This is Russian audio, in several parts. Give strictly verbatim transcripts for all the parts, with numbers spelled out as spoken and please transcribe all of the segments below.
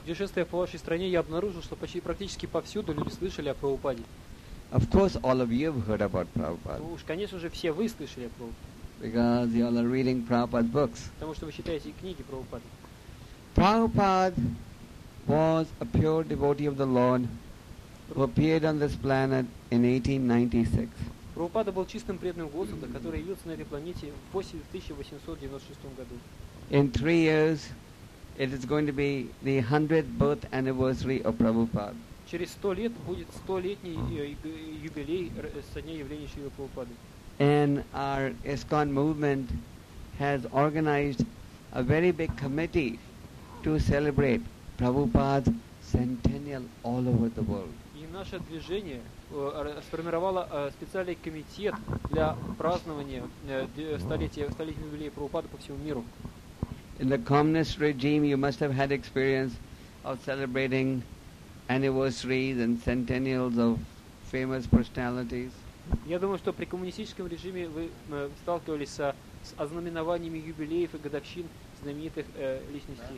Путешествуя по вашей стране, я обнаружил, что почти практически повсюду люди слышали о Прабхупаде. Of course, all of you have heard about Prabhupada Ну уж, конечно же, все вы слышали о Прабхупаде, because you all are reading Prabhupada's books. потому что вы читаете книги Прабхупады. Prabhupada was a pure devotee of the Lord who appeared on this planet in eighteen ninety-six. Прабхупада был чистым преданным Господа, который явился на этой планете в тысяча восемьсот девяносто шестом году. In three years, it is going to be the hundredth birth anniversary of Prabhupada. Через сто лет будет столетний э, юбилей р- со дня явления Шрилы Прабхупады. And our ISKCON movement has organized a very big committee to celebrate Prabhupada's centennial all over the world. И наше движение э, сформировало э, специальный комитет для празднования э, д- столетия, столетнего юбилея Прабхупады по всему миру. In the communist regime, you must have had experience of celebrating anniversaries and centennials of famous personalities. Я думаю, что при коммунистическом режиме вы э, сталкивались со, с ознаменованиями юбилеев и годовщин знаменитых э, личностей.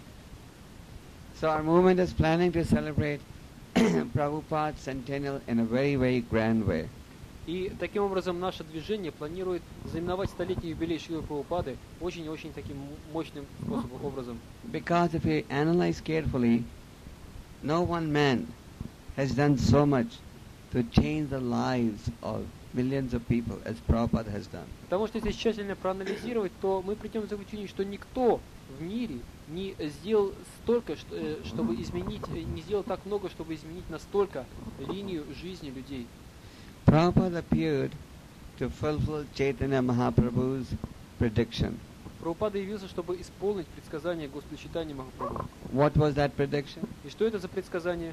So our movement is planning to celebrate Prabhupada's centennial in a very, very grand way. И таким образом наше движение планирует знаменовать столетний юбилей Шрилы Прабхупады очень-очень таким м- мощным способом, образом. Because if you analyze carefully, no one man has done so much to change the lives of millions of people as Prabhupada has done. Потому что если тщательно проанализировать, то мы придем к заключению, что никто в мире не сделал столько, что- э, чтобы изменить, э, не сделал так много, чтобы изменить настолько линию жизни людей. Prabhupada appeared to fulfill Chaitanya Mahaprabhu's prediction. Прабхупада явился, чтобы исполнить предсказание Господа Чайтаньи Махапрабху. What was that prediction? И что это за предсказание?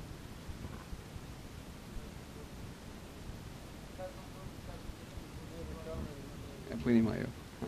Я понимаю.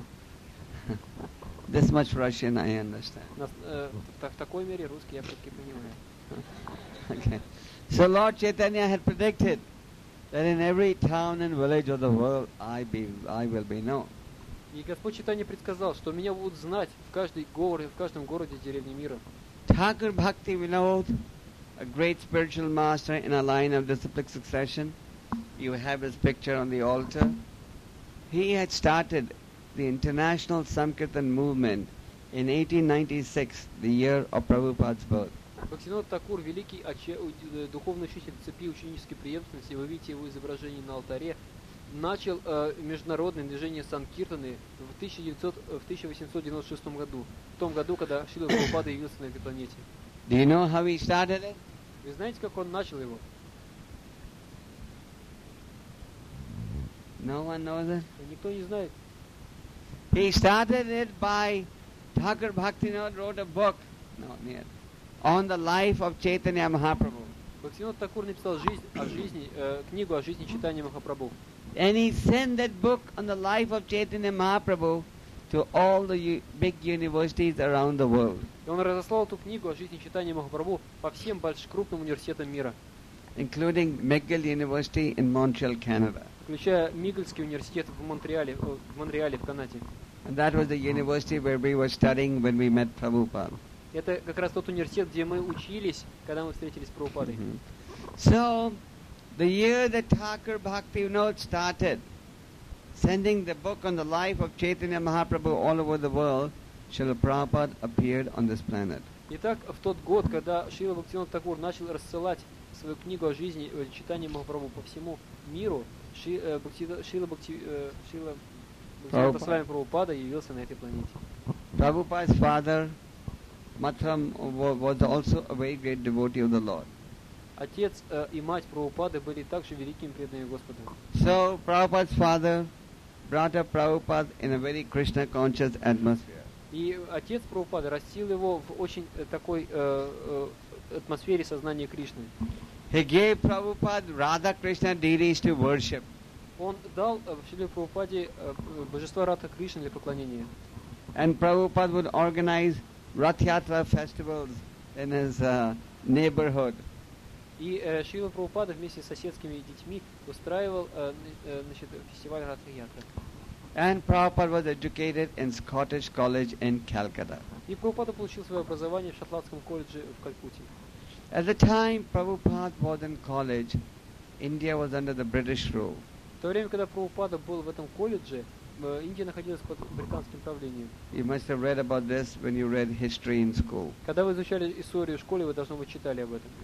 This much Russian I understand. Нас, э, в, та- в такой мере русский я все-таки понимаю. Okay. So Lord Chaitanya had predicted that in every town and village of the world I be I will be known. И Господь Чайтанья предсказал, что меня будут знать в каждой городе, в каждом городе, деревне мира. Thakur Bhakti Vinod, a great spiritual master in a line of disciplic succession, you have his picture on the altar. He had started the international Sankirtan movement in eighteen ninety-six, the year of Prabhupada's birth. Бхактивинода Такур, великий оче- у- э, духовный учитель цепи ученической преемственности, вы видите его изображение на алтаре, начал э, международное движение Санкиртаны в, тысяча девятьсот, в тысяча восемьсот девяносто шестом году, в том году, когда Шрила Прабхупада явился на этой планете. Do you know how he started it? Вы знаете, как он начал его? No one knows it? Никто не знает. He started it by Thakur Bhaktivinoda wrote a book no, near, on the life of Chaitanya Mahaprabhu. Бхактивинода Такур написал жизнь, о жизни, э, книгу о жизни Чайтаньи Махапрабху. And he sent that book on the life of Chaitanya Mahaprabhu to all the u- big universities around the world, И он разослал эту книгу о жизни Чайтаньи Махапрабху по всем большим крупным университетам мира, including McGill University in Montreal, Canada. включая Мигельский университет в Монреале, э, в Монреале, в Канаде. And that was the university where we were studying when we met Prabhupada. Это как раз тот университет, где мы учились, когда мы встретились с Прабхупадой. Mhm. So, the year that Thakur Bhaktivinoda started sending the book on the life of Chaitanya Mahaprabhu all over the world, Srila Prabhupada appeared on this planet. Итак, в тот год, когда Шрила Бхактивинода Такур начал рассылать свою книгу о жизни э, Чайтаньи Махапрабху по всему миру, Шри- э, Бхакти- Шрила Бхакти- э, Шрила Бхактивинода с вами Прабхупада явился на этой планете. Prabhupada's father, Mathram, wa- was also a very great devotee of the Lord. Отец э, и мать Прабхупады были также великими преданными Господа. So, Prabhupada's father brought up Prabhupada in a very Krishna-conscious atmosphere. И отец Прабхупады растил его в очень э, такой э, э, атмосфере сознания Кришны. He gave Prabhupada Radha Krishna deities to worship. Он дал э, в Шриле Прабхупаде э, божества Радха Кришны для поклонения. And Prabhupada would organize Rath Yatra festivals in his uh, neighborhood. И э, Шрила Прабхупада вместе с соседскими детьми устраивал э, э, значит, фестиваль Радха-ятра. And Prabhupada was educated in Scottish College in Calcutta. И Прабхупада получил свое образование в шотландском колледже в Калькутте. At the time Prabhupada was in college, India was under the British rule. В то время, когда Прабхупада был в этом колледже, э, Индия находилась под британским правлением. You must have read about this when you read history in school. Когда вы изучали историю в школе, вы, должно быть, читали об этом.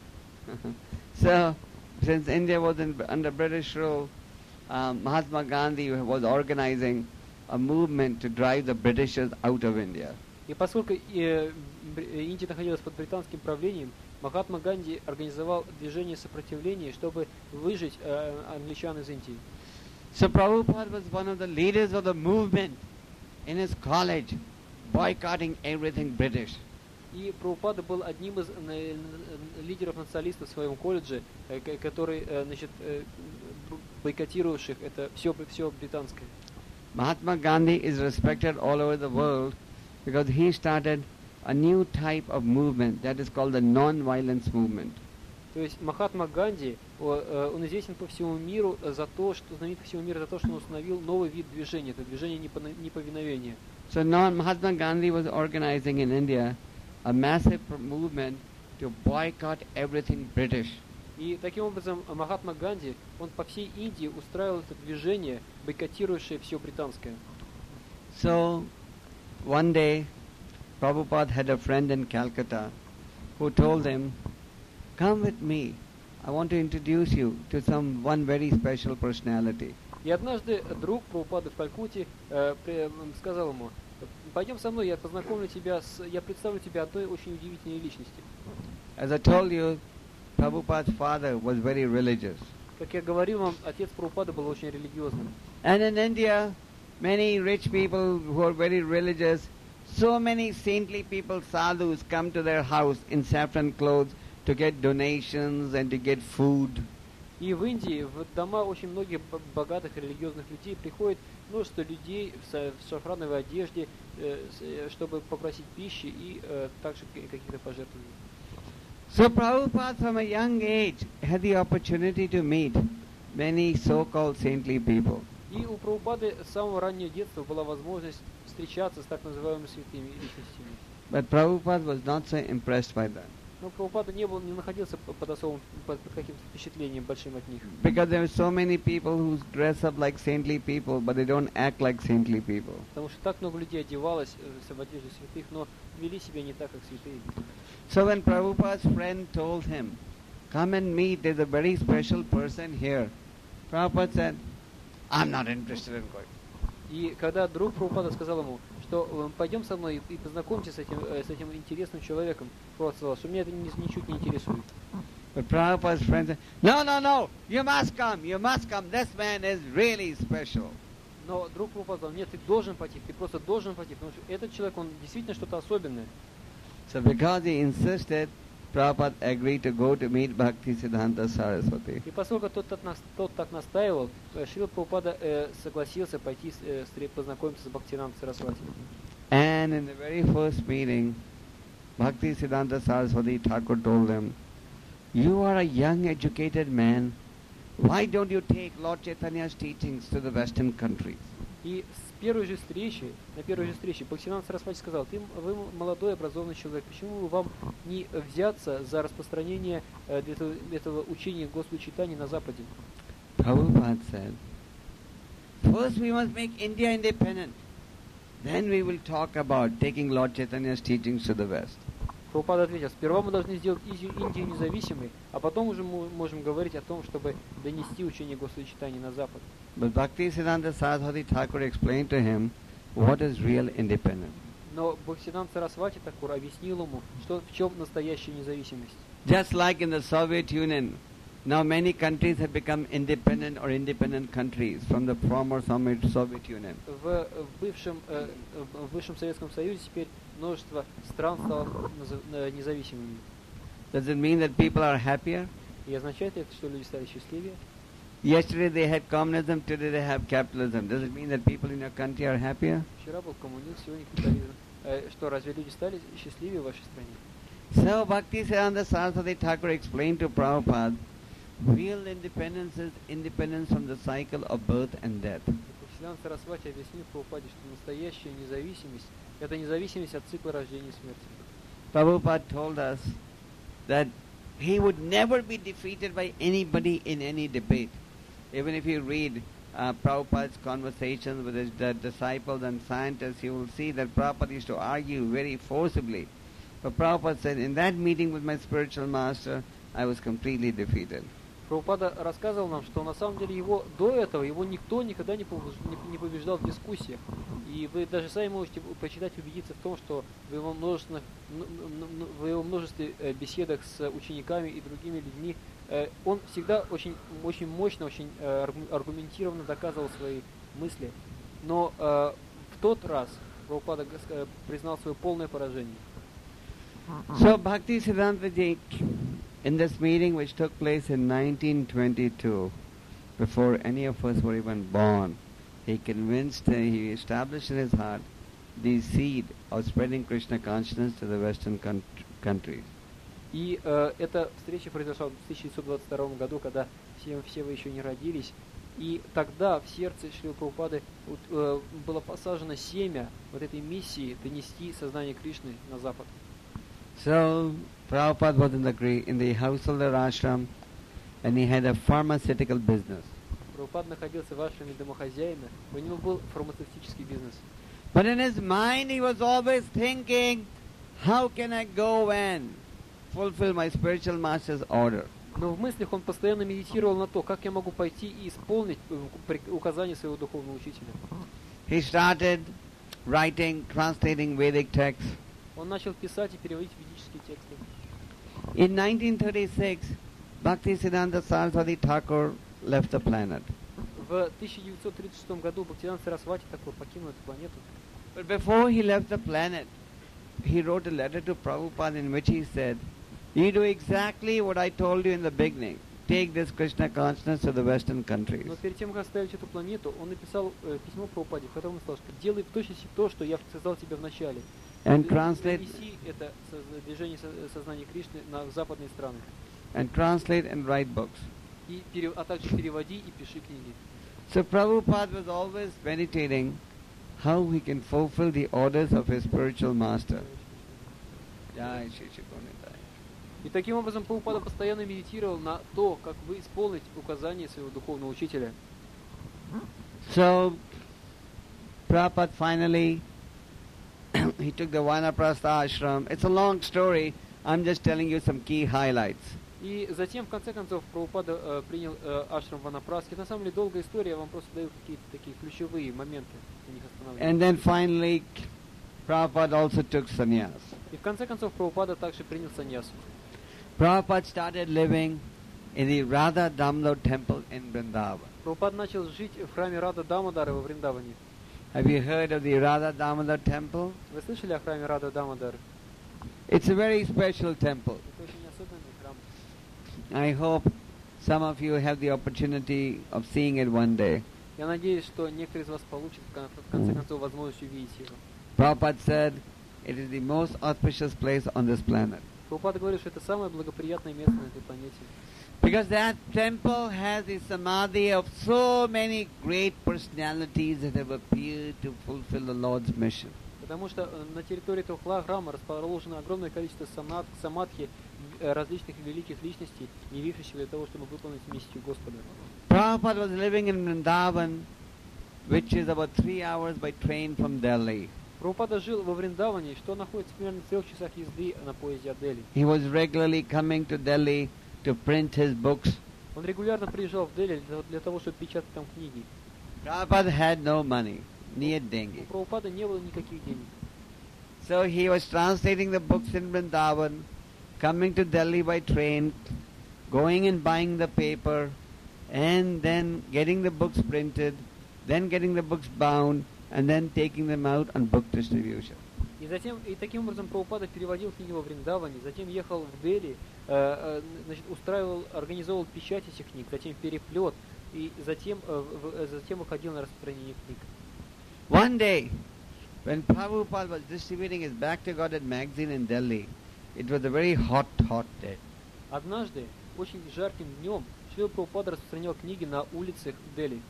So, since India was in, under British rule, um, Mahatma Gandhi was organizing a movement to drive the Britishers out of India. И поскольку э, Индия находилась под британским правлением, Махатма Ганди организовал движение сопротивления, чтобы выжить э, англичан из Индии. So Prabhupada was one of the leaders of the movement in his college, boycotting everything British. И Прабхупада был одним из э, лидеров националистов в своем колледже, э, который, э, значит, э, бойкотировавших это все, все британское. Mahatma Gandhi is respected all over the world because he started a new type of movement that is called the non-violence movement. То есть Махатма Ганди, он известен по всему миру за то, что знаменит по всему миру за то, что он установил новый вид движения, это движение неповиновения. So now Mahatma Gandhi was organizing in India a massive movement to boycott everything British. И таким образом Махатма Ганди, он по всей Индии устраивал это движение, бойкотирующее все британское. So one day Prabhupada had a friend in Calcutta who told him, "Come with me. I want to introduce you to some one very special personality." И однажды друг Прабхупады в Калькутте э, при, сказал ему: "Пойдем со мной, я познакомлю тебя с, я представлю тебе одной очень удивительной личности." As I told you, Prabhupada's father was very religious. Как я говорил вам, отец Прабхупады был очень религиозным. And in India, many rich people who are very religious, so many saintly people, sadhus, come to their house in saffron clothes to get donations and to get food. И в Индии в дома очень многих богатых религиозных людей приходит множество людей в шафрановой одежде, чтобы попросить пищи и также каких-то пожертвований. So Prabhupada from a young age had the opportunity to meet many so-called saintly people. И у Прабхупады с самого раннего детства была возможность встречаться с так называемыми святыми личностями. But Prabhupada was not so impressed by them. Но Прабхупада не был, не находился под особым, под, под каким-то впечатлением большим от них. Because there are so many people who dress up like saintly people, but they don't act like saintly people. Потому что так много людей одевалось в одежду святых, но вели себя не так, как святые. So when Prabhupada's friend told him, "Come and meet, there's a very special person here," Prabhupada said, "I'm not interested in going." И когда друг Прабхупада сказал ему, что пойдем со мной и познакомьтесь с этим, с этим интересным человеком, Прабхупада сказал, что меня это ничуть не интересует. But Prabhupada's friend said, "No, no, no, you must come, you must come, this man is really special." Но друг Прабхупада сказал: "Нет, ты должен пойти, ты просто должен пойти, потому что этот человек, он действительно что-то особенное." So because he insisted, Prabhupada agreed to go to meet Bhaktisiddhanta Saraswati. И поскольку тот, тот, тот так настаивал, Шрила Прабхупада э, согласился пойти э, познакомиться с Бхактисиддхантой Сарасвати. And in the very first meeting, Bhaktisiddhanta Saraswati Thakur told him, "You are a young educated man. Why don't you take Lord Chaitanya's teachings to the Western countries?" И с первой же встречи, на первой же встрече, Бхактисиддханта Сарасвати сказал: "Ты, вы молодой образованный человек, почему вам не взяться за распространение э, этого, этого учения Господа Чайтаньи на Западе?" Prabhupada said, "First we must make India independent. Then we will talk about taking Lord Chaitanya's teachings to the West." Прабхупада ответил: "Сперва мы должны сделать Индию независимой, а потом уже мы можем говорить о том, чтобы донести учение Господа Чайтаньи на Запад." But Bhaktisiddhanta Saraswati Thakur explained to him what is real independence. Но Бхактисиддханта Сарасвати Тхакур объяснил ему, что в чем настоящая независимость. Just like in the Soviet Union, now many countries have become independent or independent countries from the former Soviet Union. В бывшем, э, в бывшем Советском Союзе теперь множество стран стало независимыми. Does it mean that people are happier? И означает это, что люди стали счастливее? Yesterday they had communism, today they have capitalism. Does it mean that people in your country are happier? Вчера был коммунизм, сегодня капитализм. Э, что, разве люди стали счастливее в вашей стране? So Bhaktisiddhanta Saraswati Thakur explained to Prabhupada, real independence is independence from the cycle of birth and death. Бхактисиддханта Сарасвати объяснил Прабхупаде, что настоящая независимость – это независимость от цикла рождения и смерти. Prabhupada told us that he would never be defeated by anybody in any debate. Even if you read uh, Prabhupada's conversations with his the disciples and scientists, you will see that Prabhupada used to argue very forcibly. But Prabhupada said, in that meeting with my spiritual master, I was completely defeated. Прабхупада рассказывал нам, что на самом деле его до этого его никто никогда не побеждал, не побеждал в дискуссиях. И вы даже сами можете почитать, убедиться в том, что в его множественных, в его множестве беседах с учениками и другими людьми он всегда очень, очень мощно, очень аргументированно доказывал свои мысли. Но в тот раз Прабхупада признал свое полное поражение. So Bhaktisiddhanta Ji, in this meeting which took place in nineteen twenty-two, before any of us were even born, he convinced, uh, he established in his heart the seed of spreading Krishna consciousness to the Western con- countries. И э, эта встреча произошла в тысяча девятьсот двадцать втором году, когда все, все вы еще не родились. И тогда в сердце Шрилы Прабхупады вот, э, было посажено семя вот этой миссии донести сознание Кришны на Запад. So Prabhupada was in the in the householder ashram, and he had a pharmaceutical business. Прабхупад находился в ашраме домохозяина, у него был фармацевтический бизнес. But in his mind he was always thinking, how can I go and fulfill my spiritual master's order? Но в мыслях он постоянно медитировал на то, как я могу пойти и исполнить указания своего духовного учителя. He started writing, translating Vedic texts. Он начал писать и переводить ведические тексты. In nineteen thirty-six, Bhaktisiddhanta Saraswati Thakur left the planet. В тысяча девятьсот тридцать шестом году Бхактисиданта Сарасвати Тхакур покинул эту планету. But before he left the planet, he wrote a letter to Prabhupada in which he said, you do exactly what I told you in the beginning. Take this Krishna consciousness to the Western countries. Но перед тем, как оставить эту планету, он написал э, письмо Прабхупаде, в котором он сказал, что делай в точности то, что я сказал тебе в начале. And translate Неси это движение сознания Кришны на западные страны. And translate and write books. И, а также переводи и пиши книги. So Prabhupada was always meditating how he can fulfill the orders of his spiritual master. И таким образом Прабхупада постоянно медитировал на то, как вы исполните указания своего духовного учителя. So Prabhupada finally he took the Vanaprastha ashram. It's a long story. I'm just telling you some key highlights. И затем, в конце концов, Прабхупада э, принял э, ашрам Ванапрастхи. На самом деле долгая история, я вам просто даю какие-то такие ключевые моменты, на них останавливаюсь. And then finally, Prabhupada also took sannyas. И в конце концов, Прабхупада также принял саньясу. Prabhupada started living in the Radha Damodar temple in Vrindavan. Прабхупада начал жить в храме Рада Дамодара во Вриндаване. Have you heard of the Radha Damodar temple? Вы слышали о храме Рада Дамодар? It's a very special temple. Это очень особенный храм. I hope some of you have the opportunity of seeing it one day. Я надеюсь, что некоторые из вас получат в конце концов возможность увидеть его. Prabhupada said it is the most auspicious place on this planet. Прабхупада говорит, что это самое благоприятное место на этой планете. Because that temple has the samadhi of so many great personalities that have appeared to fulfill the Lord's mission. Потому что на территории этого храма расположено огромное количество самад, самадхи различных великих личностей, явившихся для того, чтобы выполнить миссию Господа. Prabhupada was living in Vrindavan, which is about three hours by train from Delhi. Прабхупада жил во Вриндаване, что находится примерно в трех часах езды на поезде от Дели. He was regularly coming to Delhi to print his books. Он регулярно приезжал в Дели для, для того, чтобы печатать там книги. Prabhupada had no money, near dengue. У Прабхупады не было никаких денег. So he was translating the books in Vrindavan, coming to Delhi by train, going and buying the paper, and then getting the books printed, then getting the books bound, and then taking them out on book distribution. И затем, и таким образом Прабхупада переводил книги во Вриндаване, затем ехал в Дели, э, э, значит, устраивал, организовывал печать этих книг, затем переплет, и затем, э, в, затем выходил на распространение книг. One day, when Prabhupada was distributing his Back to Godhead magazine in Delhi, it was a very hot, hot day. Однажды, очень жарким днем, Шрила Прабхупада распространял книги на улицах Дели.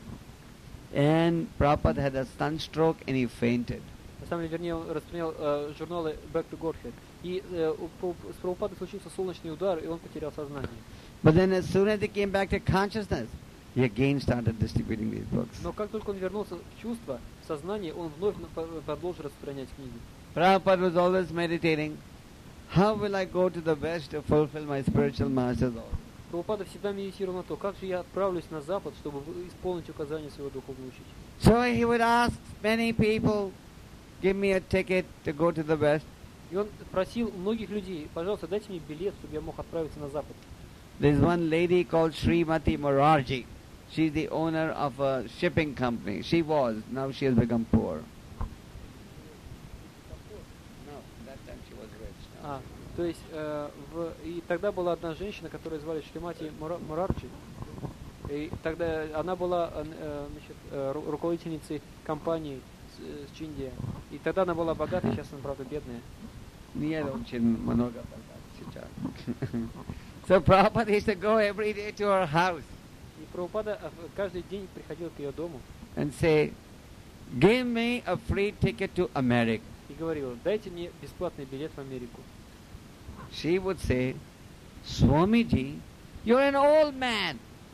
And Prabhupada had a sunstroke and he fainted. На самом деле, вернее, он распространял э, журналы Back to Godhead. И э, у Праб- с Прабхупадой случился солнечный удар, и он потерял сознание. But then as soon as he came back to consciousness, he again started distributing these books. Но как только он вернулся в чувство, в сознание, он вновь на- по- продолжил распространять книги. Prabhupada was always meditating, how will I go to the West to fulfill my spiritual master's order? Прабхупада всегда медитировал на то, как же я отправлюсь на Запад, чтобы вы- исполнить указания своего духовного учителя. So he would ask many people, give me a ticket to go to the West. И он просил многих людей, пожалуйста, дайте мне билет, чтобы я мог отправиться на Запад. There's one lady called Srimati Morarji. She's the owner of a shipping company. She was, now she has become poor. No, that time she was rich. А, то есть, э, в, и тогда была одна женщина, которую звали Шримати Мура- Мурарджи. И тогда она была э, э, значит, э, ру- руководительницей компании с, э, с Чиндия. И тогда она была богатой, сейчас она, правда, бедная. Near Ocean Manoga Palka. So Prabhupada used to go every day to her house И Прабхупада э, в- каждый день приходил к ее дому and say, give me a free ticket to America. и говорил, дайте мне бесплатный билет в Америку. She would say, Swamiji, you're an old man.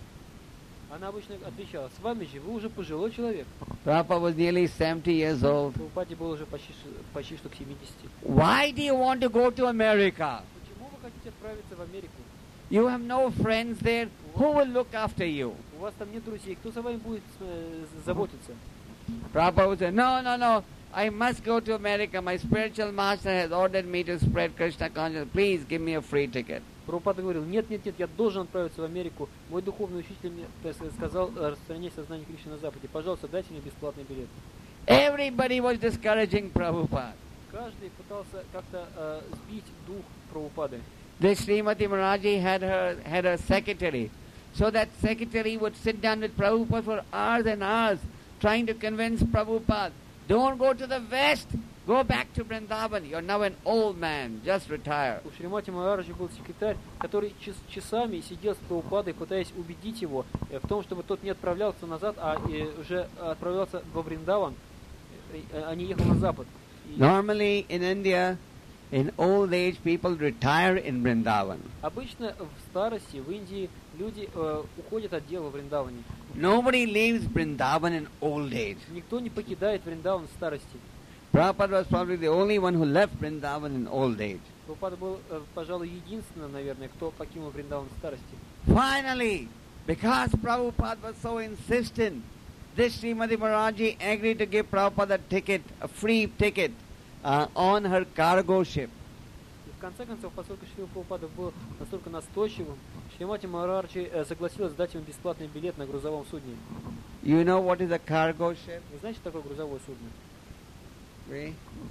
Она обычно отвечала, с вами же, вы уже пожилой человек. Prabhupada was nearly seventy years old. Прабхупаде был уже почти, ш- почти что к семидесяти. Why do you want to go to America? Почему вы хотите отправиться в Америку? You have no friends there. Who will look after you? У вас там нет друзей, кто за вами будет э, заботиться? Prabhupada would say, no, no, no. I must go to America. My spiritual master has ordered me to spread Krishna consciousness. Please give me a free ticket. Прабхупада говорил, нет, нет, нет, я должен отправиться в Америку. Мой духовный учитель мне так сказать, сказал э, распространять сознание Кришны на Западе. Пожалуйста, дайте мне бесплатный билет. Everybody was discouraging Prabhupada. Каждый пытался как-то э, сбить дух Прабхупады. This Srimati Maharaji had her had a secretary. So that secretary would sit down with Prabhupada for hours and hours, trying to convince Prabhupada, don't go to the West, go back to Vrindavan. You're now an old man, just retire. У Шримати Махараджи был секретарь, который час- часами сидел с Прабхупадой, пытаясь убедить его э, в том, чтобы тот не отправлялся назад, а э, уже отправлялся во Вриндаван, э, э, а не ехал на запад. И Normally in India, in old age, people retire in Vrindavan. обычно в старости в Индии люди э, уходят от дела в Вриндаване. Nobody leaves Vrindavan in old age. Никто не покидает Вриндаван в старости. Prabhupada was probably the only one who left Vrindavan in old age. Прабхупада был, э, пожалуй, единственным, наверное, кто покинул Вриндаван в старости. Finally, because Prabhupada was so insistent, this Srimati Maharaji agreed to give Prabhupada a ticket, a free ticket, uh, on her cargo ship. И в конце концов, поскольку Шрила Прабхупада был настолько настойчивым, Шримати Махараджи э, согласилась дать ему бесплатный билет на грузовом судне. You know what is a cargo ship? Вы знаете, что такое грузовое судно? Really?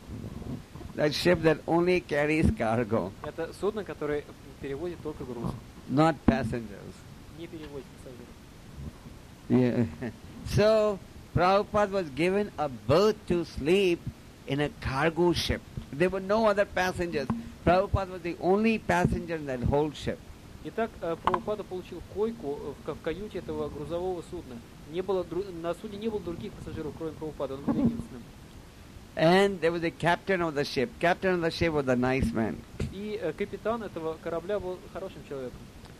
That ship that only carries cargo, Это судно, которое перевозит только груз, not passengers. не перевозит пассажиров. Yeah. So Prabhupada was given a berth to sleep in a cargo ship. There were no other passengers. Prabhupada was the only passenger in that whole ship. Итак, э, Прабхупада получил койку э, в ка- в каюте этого грузового судна. Не было, дру- на судне не было других пассажиров, кроме Прабхупады, он был единственным. And there was a captain of the ship. Captain of the ship was a nice man. И э, капитан этого корабля был хорошим человеком.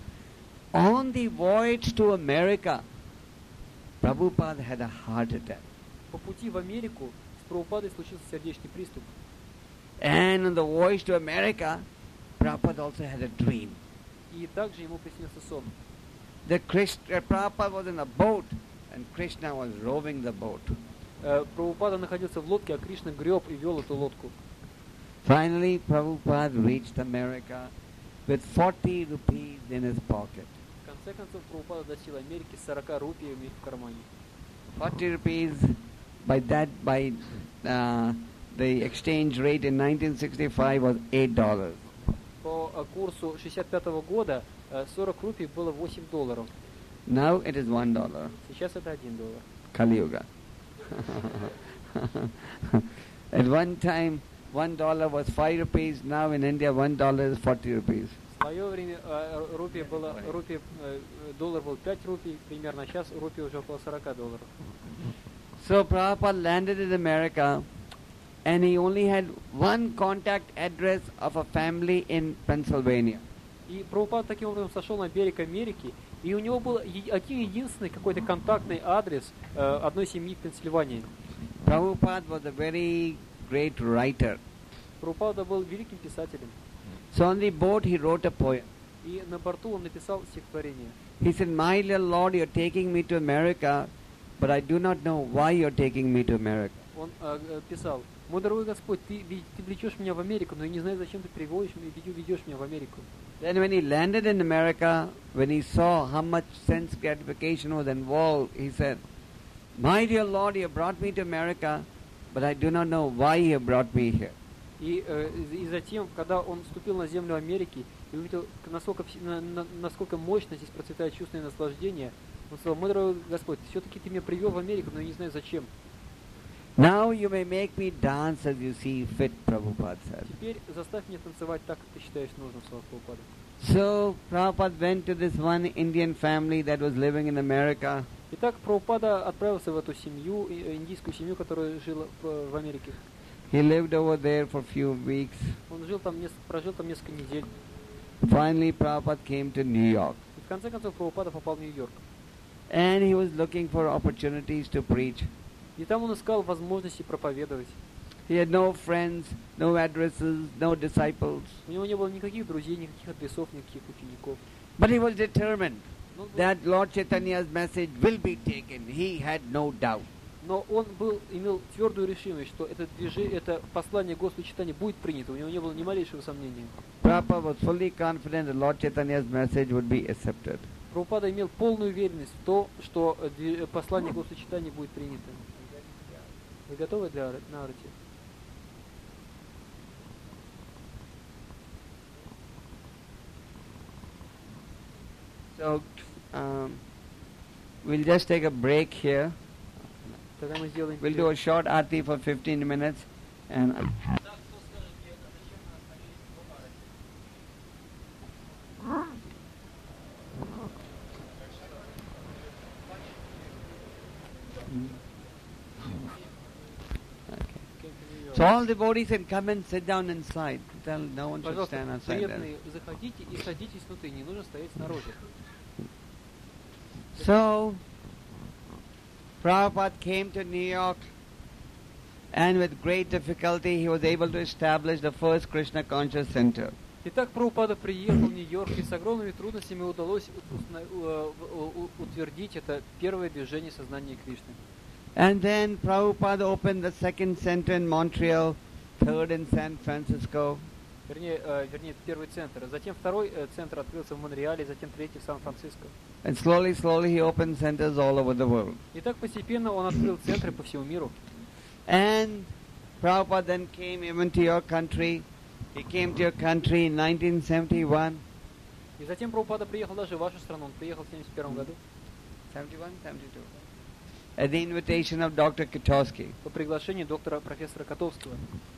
On the voyage to America, Prabhupada had a heart attack. По пути в Америку с Прабхупадой случился сердечный приступ. And on the voyage to America, Prabhupada also had a dream. И также ему приснился сон. The Krishna, Prabhupada was in a boat and Krishna was rowing the boat. Э, Прабхупада находился в лодке, а Кришна греб и вел эту лодку. Finally, Prabhupada reached America with forty rupees in his pocket. В конце концов, Прабхупада достиг Америки с сорока рупиями в кармане. forty rupees, by that, by uh, the exchange rate in nineteen sixty-five was eight dollars. По э, курсу шестьдесят пятого года э, сорок рупий было восемь долларов. Now it is one dollar. Сейчас это один доллар. Kali Yuga. At one time, one dollar was five rupees. Now in India, one dollar is forty rupees. В свое время э, рупия была, рупия, э, доллар был пять рупий примерно, а сейчас рупия уже около сорока долларов. So Prabhupada landed in America and he only had one contact address of a family in Pennsylvania. И Прабхупада таким образом сошел на берег Америки, и у него был е- один единственный какой-то контактный адрес э, одной семьи в Пенсильвании. Prabhupada was a very great writer. Прабхупада был великим писателем, So on the boat he wrote a poem. и на борту он написал стихотворение. He said, "My little Lord, you're taking me to America, but I do not know why you're taking me to America." Он э, э, писал: «Мой дорогой Господь, ты, ви- ты влечешь меня в Америку, но я не знаю, зачем ты приводишь меня, ведё- ведешь меня в Америку». Then when he landed in America, when he saw how much sense gratification was involved, he said, "My dear Lord, you have brought me to America, but I do not know why you have brought me here." И, э, и затем, когда он вступил на землю Америки и увидел, насколько, вс- на- на- насколько мощно здесь процветает чувственное наслаждение, он сказал: «Мой дорогой Господь, все-таки ты меня привел в Америку, но я не знаю зачем. Now you may make me dance as you see fit, Prabhupada said. Теперь заставь меня танцевать так, как ты считаешь нужным», — сказал Прабхупада. So Prabhupada went to this one Indian family that was living in America. Итак, Прабхупада отправился в эту семью, и- э, индийскую семью, которая жила в, в Америке. He lived over there for a few weeks. Он жил там, нес- прожил там несколько недель. Finally, Prabhupada came to New York. И в конце концов Прабхупада попал в Нью-Йорк. And he was looking for opportunities to preach. И там он искал возможности проповедовать. He had no friends, no addresses, no disciples. У него не было никаких друзей, никаких адресов, никаких учеников. But he was determined Но он был, that Lord Chaitanya's message will be taken. He had no doubt. но он был, имел твердую решимость, что это, движение, это послание Господа Чайтаньи будет принято. У него не было ни малейшего сомнения. Prabhupada was fully confident that Lord Chaitanya's message would be accepted. Прабхупада имел полную уверенность в то, что э, дви- э, послание Господа Чайтаньи будет принято. Вы готовы для ар- на арте? So um, we'll just take a break here. Тогда мы сделаем... We'll do a short arti for fifteen minutes. And so all devotees can come and sit down inside. Tell no one should stand Пожалуйста, outside there. преданные, заходите и садитесь внутри, не нужно стоять снаружи. So, Prabhupada came to New York, and with great difficulty he was able to establish the first Krishna Conscious Center. Итак, Прабхупада приехал в Нью-Йорк, и с огромными трудностями удалось усна- у- у- у- утвердить это первое движение сознания Кришны. And then Prabhupada opened the second center in Montreal, third in San Francisco. Вернее, э, вернее, первый центр. Затем второй э, центр открылся в Монреале, затем третий в Сан-Франциско. And slowly, slowly he opened centers all over the world. И так постепенно он открыл центры по всему миру. And Prabhupada then came even to your country. He came to your country in nineteen seventy-one. И затем Прабхупада приехал даже в вашу страну. Он приехал в семьдесят первом году seventy-one, seventy-two. At the invitation of Doctor Kitowski. по приглашению доктора профессора Котовского.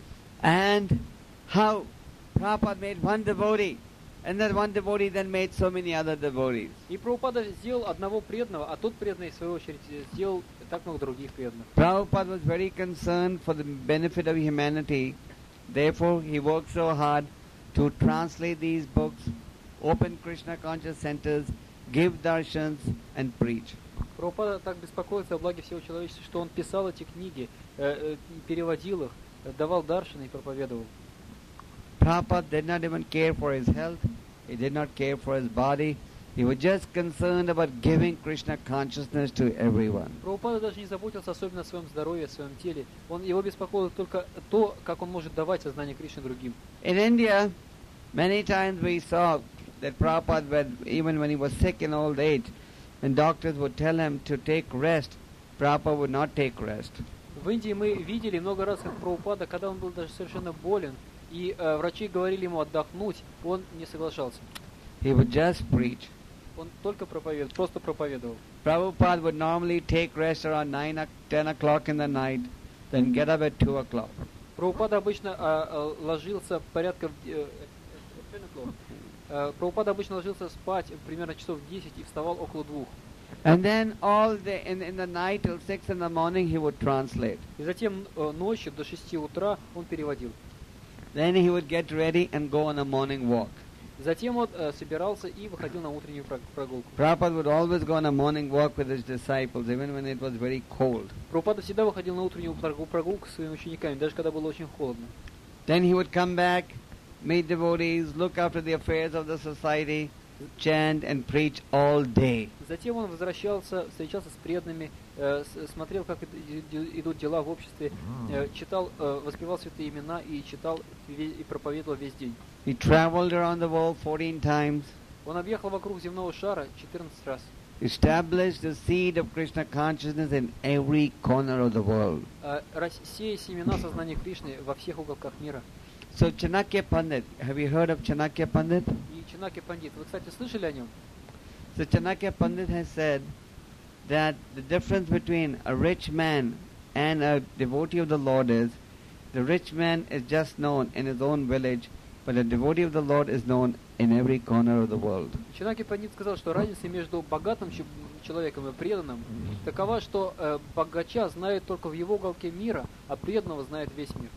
And how Prabhupada made one devotee, and that one devotee then made so many other devotees. И Прабхупада сделал одного преданного, а тот преданный, в свою очередь, сделал так много других преданных. Prabhupada was very concerned for the benefit of humanity. Therefore, he worked so hard to translate these books, open Krishna conscious centers, give darshans, and preach. Прабхупада так беспокоится о благе всего человечества, что он писал эти книги, э, э, переводил их, э, давал даршаны и проповедовал. Prabhupada did not even care for his health. He did not care for his body. He was just concerned about giving Krishna consciousness to everyone. Прабхупада даже не заботился особенно о своем здоровье, о своем теле. Он, его беспокоило только то, как он может давать сознание Кришны другим. In India, many times we saw that Prabhupada, when, even when he was sick in old age, when doctors would tell him to take rest, Prabhupada would not take rest. В Индии мы видели много раз, как Прабхупада, когда он был даже совершенно болен, и э, врачи говорили ему отдохнуть, он не соглашался. He would just preach. Он только проповедовал, просто проповедовал. Prabhupada would normally take rest around nine, o- ten o'clock in the night, then get up at two o'clock. Прабхупада обычно а, а, ложился порядка... в де- э, э, ten o'clock. Э, Прабхупада обычно ложился спать примерно часов в десять и вставал около двух. And then all the in, in the night till six in the morning he would translate. И затем э, ночью до шести утра он переводил. Then he would get ready and go on a morning walk. Затем он э, собирался и выходил на утреннюю прог- прогулку. Prabhupada would always go on a morning walk with his disciples, even when it was very cold. Прабхупада всегда выходил на утреннюю прогу- прогулку с своими учениками, даже когда было очень холодно. Then he would come back, meet devotees, look after the affairs of the society, chant and preach all day. Затем он возвращался, встречался с преданными, э, с- смотрел, как ид- ид- идут дела в обществе, э, читал, э, воспевал святые имена и читал ве- и проповедовал весь день. He traveled around the world fourteen times, Он объехал вокруг земного шара четырнадцать раз. established the seed of Krishna consciousness in every corner of the world. э, рас- сея семена сознания Кришны во всех уголках мира. So Chanakya Pandit, have you heard of Chanakya Pandit? И Чанаки Пандит, вы, кстати, слышали о нем? So Chanakya Pandit has said that the difference between a rich man and a devotee of the Lord is the rich man is just known in his own village, but a devotee of the Lord is known in every corner of the world. Чанаки Пандит сказал, что разница между богатым ч- человеком и преданным такова, что э, богача знает только в его уголке мира, а преданного знает весь мир.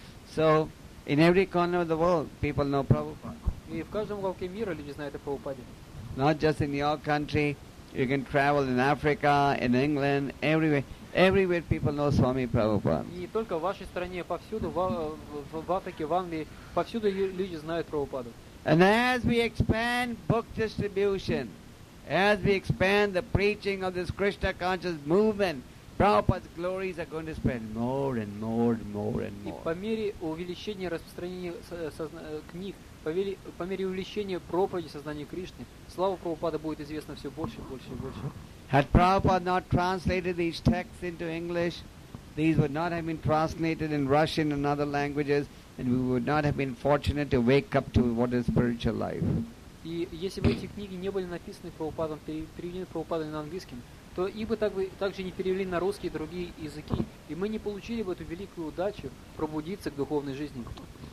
So in every corner of the world, people know Prabhupada. И в каждом уголке мира люди знают о Прабхупаде. Not just in your country, you can travel in Africa, in England, everywhere. Everywhere people know Swami Prabhupada. И не только в вашей стране, повсюду, в, в- в Африке, в Англии, повсюду лю- люди знают Прабхупаду. And as we expand book distribution, as we expand the preaching of this Krishna conscious movement, Prabhupada's glories are going to spread more and more and more and И more. по мере увеличения распространения со- созна- э, книг, по мере, по мере увеличения проповеди сознания Кришны, слава Прабхупада будет известна все больше и больше и больше. Had Prabhupada not translated these texts into English, these would not have been translated in Russian and other languages, and we would not have been fortunate to wake up to what is spiritual life. И если бы эти книги не были написаны Прабхупадом, пере- переведены Прабхупадом на английском, то их бы так бы- также не перевели на русский и другие языки, и мы не получили бы эту великую удачу пробудиться к духовной жизни.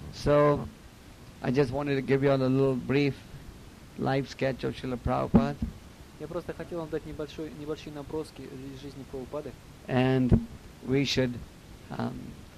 So, I just wanted to give you all a little brief life sketch of Srila Prabhupada. Я просто хотел вам дать небольшой, небольшие наброски из жизни Прабхупады. And we should, um,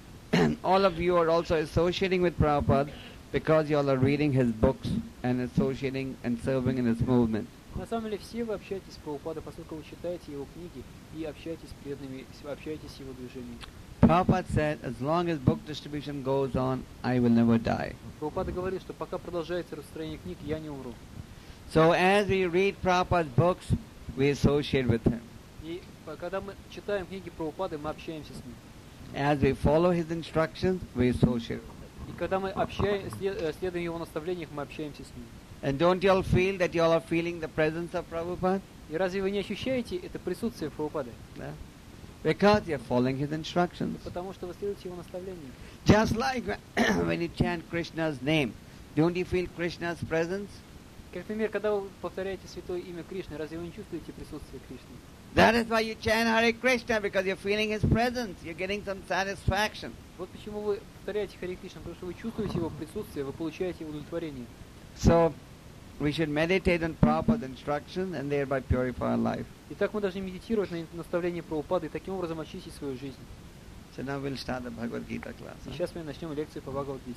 all of you are also associating with Prabhupada because you all are reading his books and associating and serving in his movement. На самом деле все вы общаетесь с Прабхупадой, поскольку вы читаете его книги и общаетесь с преданными, с- общаетесь с его движением. Prabhupada said, as long as book distribution goes on, I will never die. Прабхупада говорит, что пока продолжается распространение книг, я не умру. So as we read Prabhupada's books, we associate with him. И по- когда мы читаем книги Прабхупады, мы общаемся с ним. As we follow his instructions, we associate with him. И когда мы общаем, след- э, следуем его наставлениям, мы общаемся с ним. And don't you all feel that you all are feeling the presence of Prabhupada? И разве вы не ощущаете это присутствие Прабхупады? Yeah. Because you're following his instructions. Потому что вы следуете его наставлениям. Just like when you chant Krishna's name, don't you feel Krishna's presence? Как, например, когда вы повторяете святое имя Кришны, разве вы не чувствуете присутствие Кришны? That is why you chant Hare Krishna, because you're feeling his presence. You're getting some satisfaction. Вот почему вы повторяете Харе Кришна, потому что вы чувствуете его присутствие, вы получаете удовлетворение. So, we should meditate on Prabhupada's instructions and thereby purify our life. Итак, мы должны медитировать на наставление Прабхупады и таким образом очистить свою жизнь. So now we'll start the Bhagavad Gita class. И huh? сейчас мы начнем лекцию по Бхагавад-гите.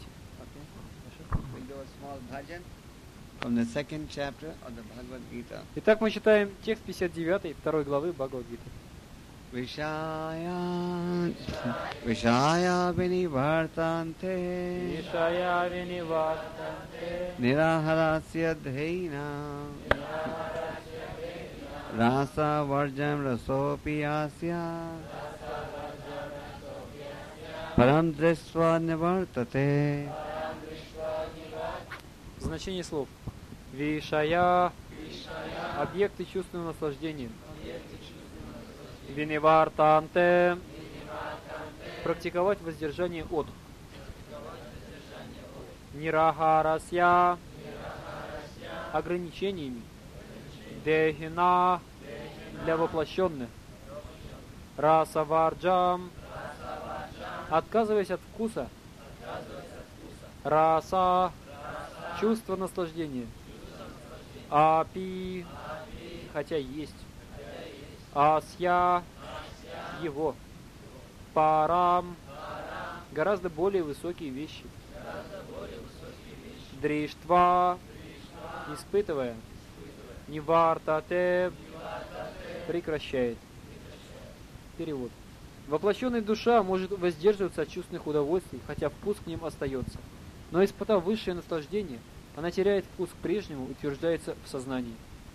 We'll do a small bhajan from the second chapter of the Bhagavad Gita. Итак, мы читаем текст пятьдесят девятой, второй главы Бхагавад-гиты. Vishaya Vishaya Vinivartante Вишая виниваттанте, Niraharasya Dheina Rasa Varjam Rasopi Asya Param Drisva Nivartate. Значение слов. Вишая, объекты чувственного наслаждения. Винивартанте, практиковать воздержание от. Нирахарасья, ограничениями. Дехина, для воплощенных. Расаварджам, отказываясь от вкуса. Раса, чувство наслаждения. Апи, хотя есть. Асья его. Парам гораздо более высокие вещи. Дриштва испытывая. Нивартате прекращает. Перевод. Воплощенная душа может воздерживаться от чувственных удовольствий, хотя вкус к ним остается. Но испытав высшее наслаждение, она теряет вкус к прежнему и утверждается в сознании.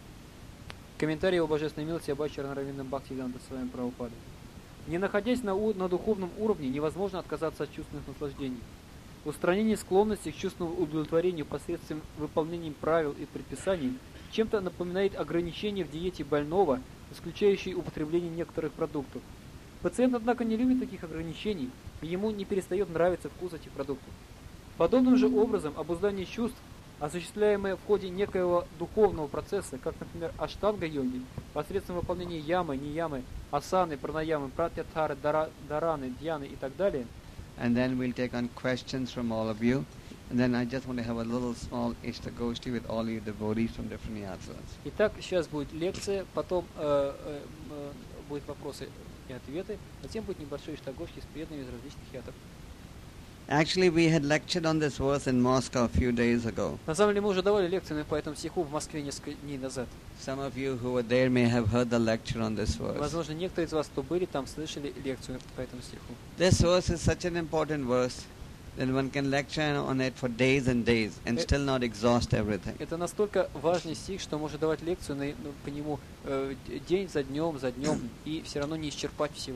Комментарий о божественной милости Абачара Равинда Бхактивиданта с вами Прабхупады. Не находясь на, у, на духовном уровне, невозможно отказаться от чувственных наслаждений. Устранение склонности к чувственному удовлетворению посредством выполнения правил и предписаний чем-то напоминает ограничение в диете больного, исключающее употребление некоторых продуктов. Пациент, однако, не любит таких ограничений, и ему не перестает нравиться вкус этих продуктов. Подобным же образом обуздание чувств, осуществляемое в ходе некоего духовного процесса, как, например, аштанга-йоги, посредством выполнения ямы, ниямы, асаны, пранаямы, пратятхары, дараны, дьяны и так далее. And then we'll take on questions from all of you. And then I just want to have a little small ishtagoshti with all you devotees from different yatras. Итак, сейчас будет лекция, потом э, э, э, будут вопросы и ответы, затем будет небольшой иштагошки с преданными из различных ятр. Actually, we had lectured on this verse in Moscow a few days ago. На самом деле мы уже давали лекцию по этому стиху в Москве несколько дней назад. Some of you who were there may have heard the lecture on this verse. Возможно, некоторые из вас, кто были там, слышали лекцию по этому стиху. This verse is such an important verse that one can lecture on it for days and days and Э- still not exhaust everything. Это настолько важный стих, что можно давать лекцию на, ну, по нему э, день за днем, за днем, и все равно не исчерпать всего.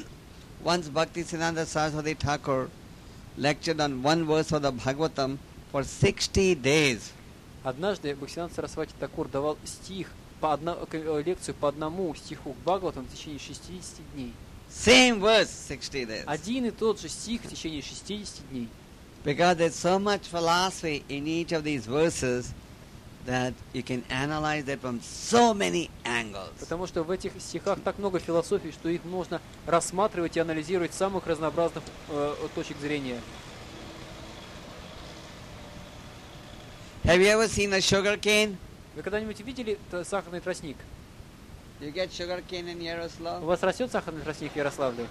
Once Bhaktisiddhanta Saraswati Thakur lectured on one verse of the Bhagavatam for sixty days. Однажды Бхактисиddханта Сарасвати Такур давал стих по одно, э, лекцию по одному стиху к Бхагаватам в течение шестидесяти дней. Same verse, sixty days. Один и тот же стих в течение шестидесяти дней. Because there's so much philosophy in each of these verses that you can analyze it from so many angles. Потому что в этих стихах так много философий, что их можно рассматривать и анализировать с самых разнообразных э, точек зрения. Have you ever seen a sugar cane? Вы когда-нибудь видели т- сахарный тростник? You get sugar cane in У Yaroslavl? вас растет сахарный тростник в Ярославле?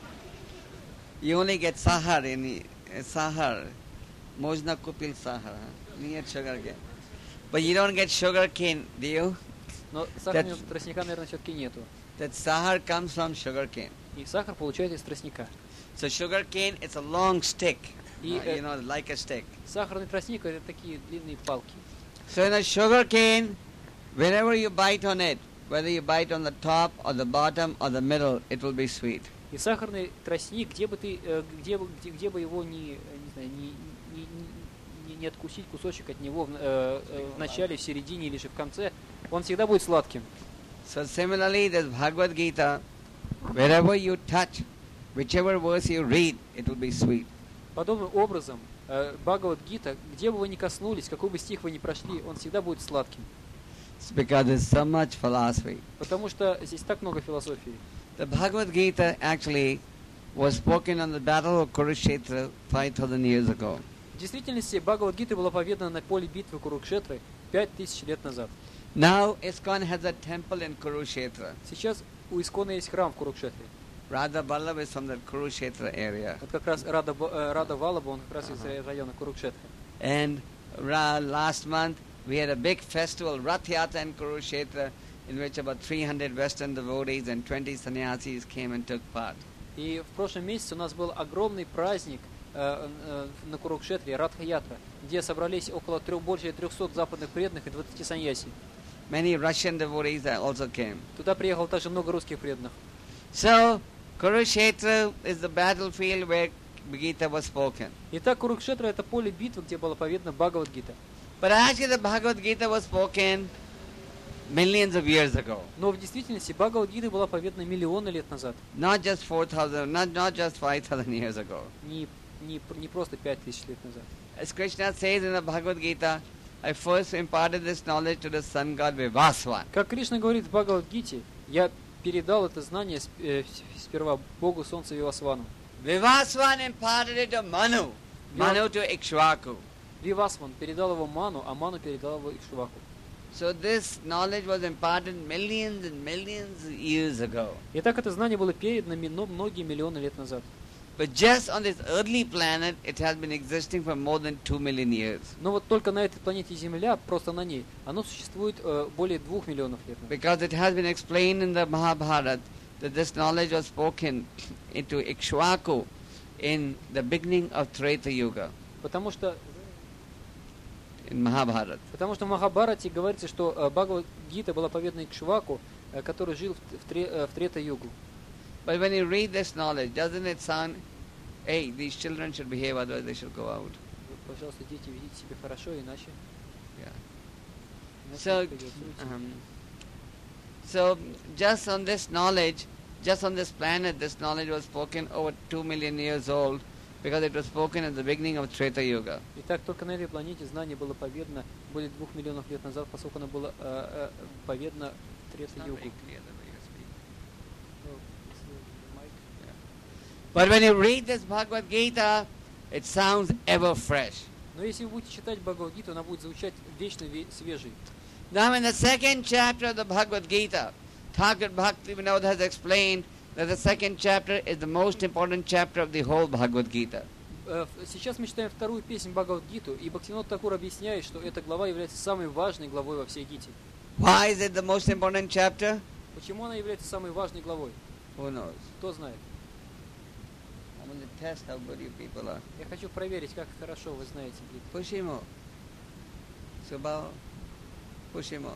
You only get sahar in uh, sahar. Mojna kupil sahar. Huh? You get sugar cane. But you don't get sugar cane, do you? Но сахарного тростника, наверное, все-таки нету. That sahar comes from sugar cane. И сахар получается из тростника. So sugar cane, it's a long stick. И uh, э, you know, like a stick. сахарный тростник — это такие длинные палки. So in a sugar cane, whenever you bite on it, whether you bite on the top or the bottom or the middle, it will be sweet. И сахарный тростник, где бы ты, э, где, бы- где, где бы его не, э, не знаю, не, не, не, не откусить кусочек от него в, э, э, в начале, в середине или же в конце, он всегда будет сладким. So similarly, this Bhagavad Gita, wherever you touch, whichever verse you read, it will be sweet. Подобным образом, э, Бхагавад-гита, где бы вы ни коснулись, какой бы стих вы ни прошли, он всегда будет сладким. It's because there's so much philosophy. Потому что здесь так много философии. The Bhagavad Gita actually was spoken on the battle of Kurukshetra five thousand years ago. В действительности, Бхагавад-гита была поведана на поле битвы Курукшетры пять тысяч лет назад. Now ISKCON has a temple in Kurukshetra. Сейчас у Искона есть храм в Курукшетре. Radha Vallabh is from the Kurukshetra area. Вот как раз Рада, Ба- э, Рада Валаба, он как раз из Ага. района Курукшетры. And ra- last month we had a big festival, Rath Yatra in Kurukshetra, in which about three hundred Western devotees and twenty sannyasis came and took part. И в прошлом месяце у нас был огромный праздник э, э, на Курукшетре, Радха-ятра, где собрались около трех, больше трехсот западных преданных и двадцати саньяси. Many Russian devotees also came. Туда приехало также много русских преданных. So Kurukshetra is the battlefield where Gita was spoken. Итак, Курукшетра — это поле битвы, где была поведана Бхагавад-гита. But actually the Bhagavad Gita was spoken millions of years ago. Но в действительности Бхагавад-гита была поведана миллионы лет назад. Not just four thousand, not, not just five thousand years ago. Не, не, не просто пять тысяч лет назад. As Krishna says in the Bhagavad Gita, I first imparted this knowledge to the sun god Vivaswan. Как Кришна говорит в Бхагавад-гите, я передал это знание с- э, с- сперва Богу Солнца Вивасвану. Vivaswan imparted it to Manu, Manu to Ikshvaku. Вивасван передал его Ману, а Ману передал его Икшваку. So this knowledge was imparted millions and millions of years ago. Итак, это знание было передано ми- но- многие миллионы лет назад. But just on this earthly planet, it has been existing for more than two million years. Но вот только на этой планете Земля, просто на ней, оно существует э, более двух миллионов лет назад. Because it has been explained in the Mahabharata that this knowledge was spoken into Ikshvaku in the beginning of Treta Yuga, Потому что, in Mahabharata. потому что в Махабхарате говорится, что э, Бхагавад-гита была поведана Икшваку, э, который жил в, в, тре- э, в Трета-югу. But when you read this knowledge, doesn't it sound, hey, these children should behave, otherwise they should go out? Вы, Пожалуйста, дети, ведите себя хорошо, иначе... Yeah. иначе So, придется уйти. um, so just on this knowledge, just on this planet, this knowledge was spoken over two million years old, because it was spoken at the beginning of Treta Yuga. Итак, только на этой планете знание было поведано более двух миллионов лет назад, поскольку оно было э, э, поведано в Трета-югу. But when you read this Bhagavad Gita, it sounds ever fresh. Но если вы будете читать Бхагавад-гиту, она будет звучать вечно ве- свежей. Now in the second chapter of the Bhagavad Gita, Thakur Bhaktivinoda has explained that the second chapter is the most important chapter of the whole Bhagavad Gita. Э, в- Сейчас мы читаем вторую песнь Бхагавад-гиту, и Бхактивинода Такур объясняет, что эта глава является самой важной главой во всей Гите. Why is it the most important chapter? Почему она является самой важной главой? Who knows? Кто знает? I'm going to test how good you people are. Я хочу проверить, как хорошо вы знаете Гиту. Pushimo. Subhao. Pushimo.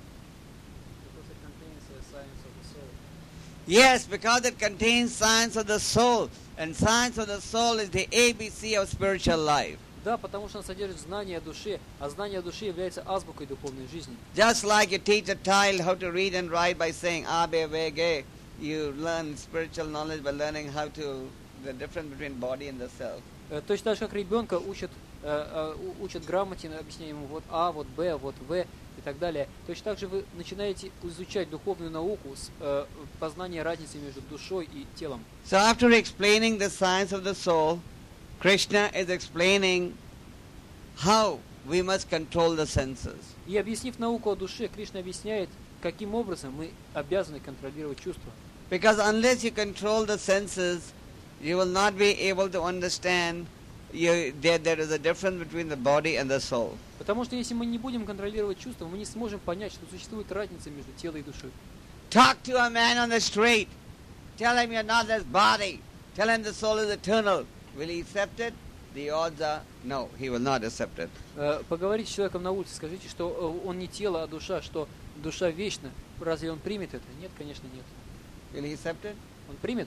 Yes, because it contains science of the soul. And science of the soul is the A B C of spiritual life. Да, потому что он содержит знание о душе, а знание о душе является азбукой духовной жизни. Just like you teach a child how to read and write by saying Abe Vege, you learn spiritual knowledge by learning how to, the difference between body and the self. Э, Точно так же, как ребенка учат, э, э, у- учат грамоте, объясняя ему вот А, вот Б, вот В и так далее. Точно так же вы начинаете изучать духовную науку с э, познания разницы между душой и телом. So after explaining the science of the soul, Krishna is explaining how we must control the senses. И объяснив науку о душе, Кришна объясняет, каким образом мы обязаны контролировать чувства. Because unless you control the senses, you will not be able to understand you, that there is a difference between the body and the soul. Потому что если мы не будем контролировать чувства, мы не сможем понять, что существует разница между телом и душой. Talk to a man on the street. Tell him you're not this body. Tell him the soul is eternal. Will he accept it? The odds are no, he will not accept it. Э, Поговорите с человеком на улице, скажите, что э, он не тело, а душа, что душа вечна. Разве он примет это? Нет, конечно, нет. Will he accept it? Он примет?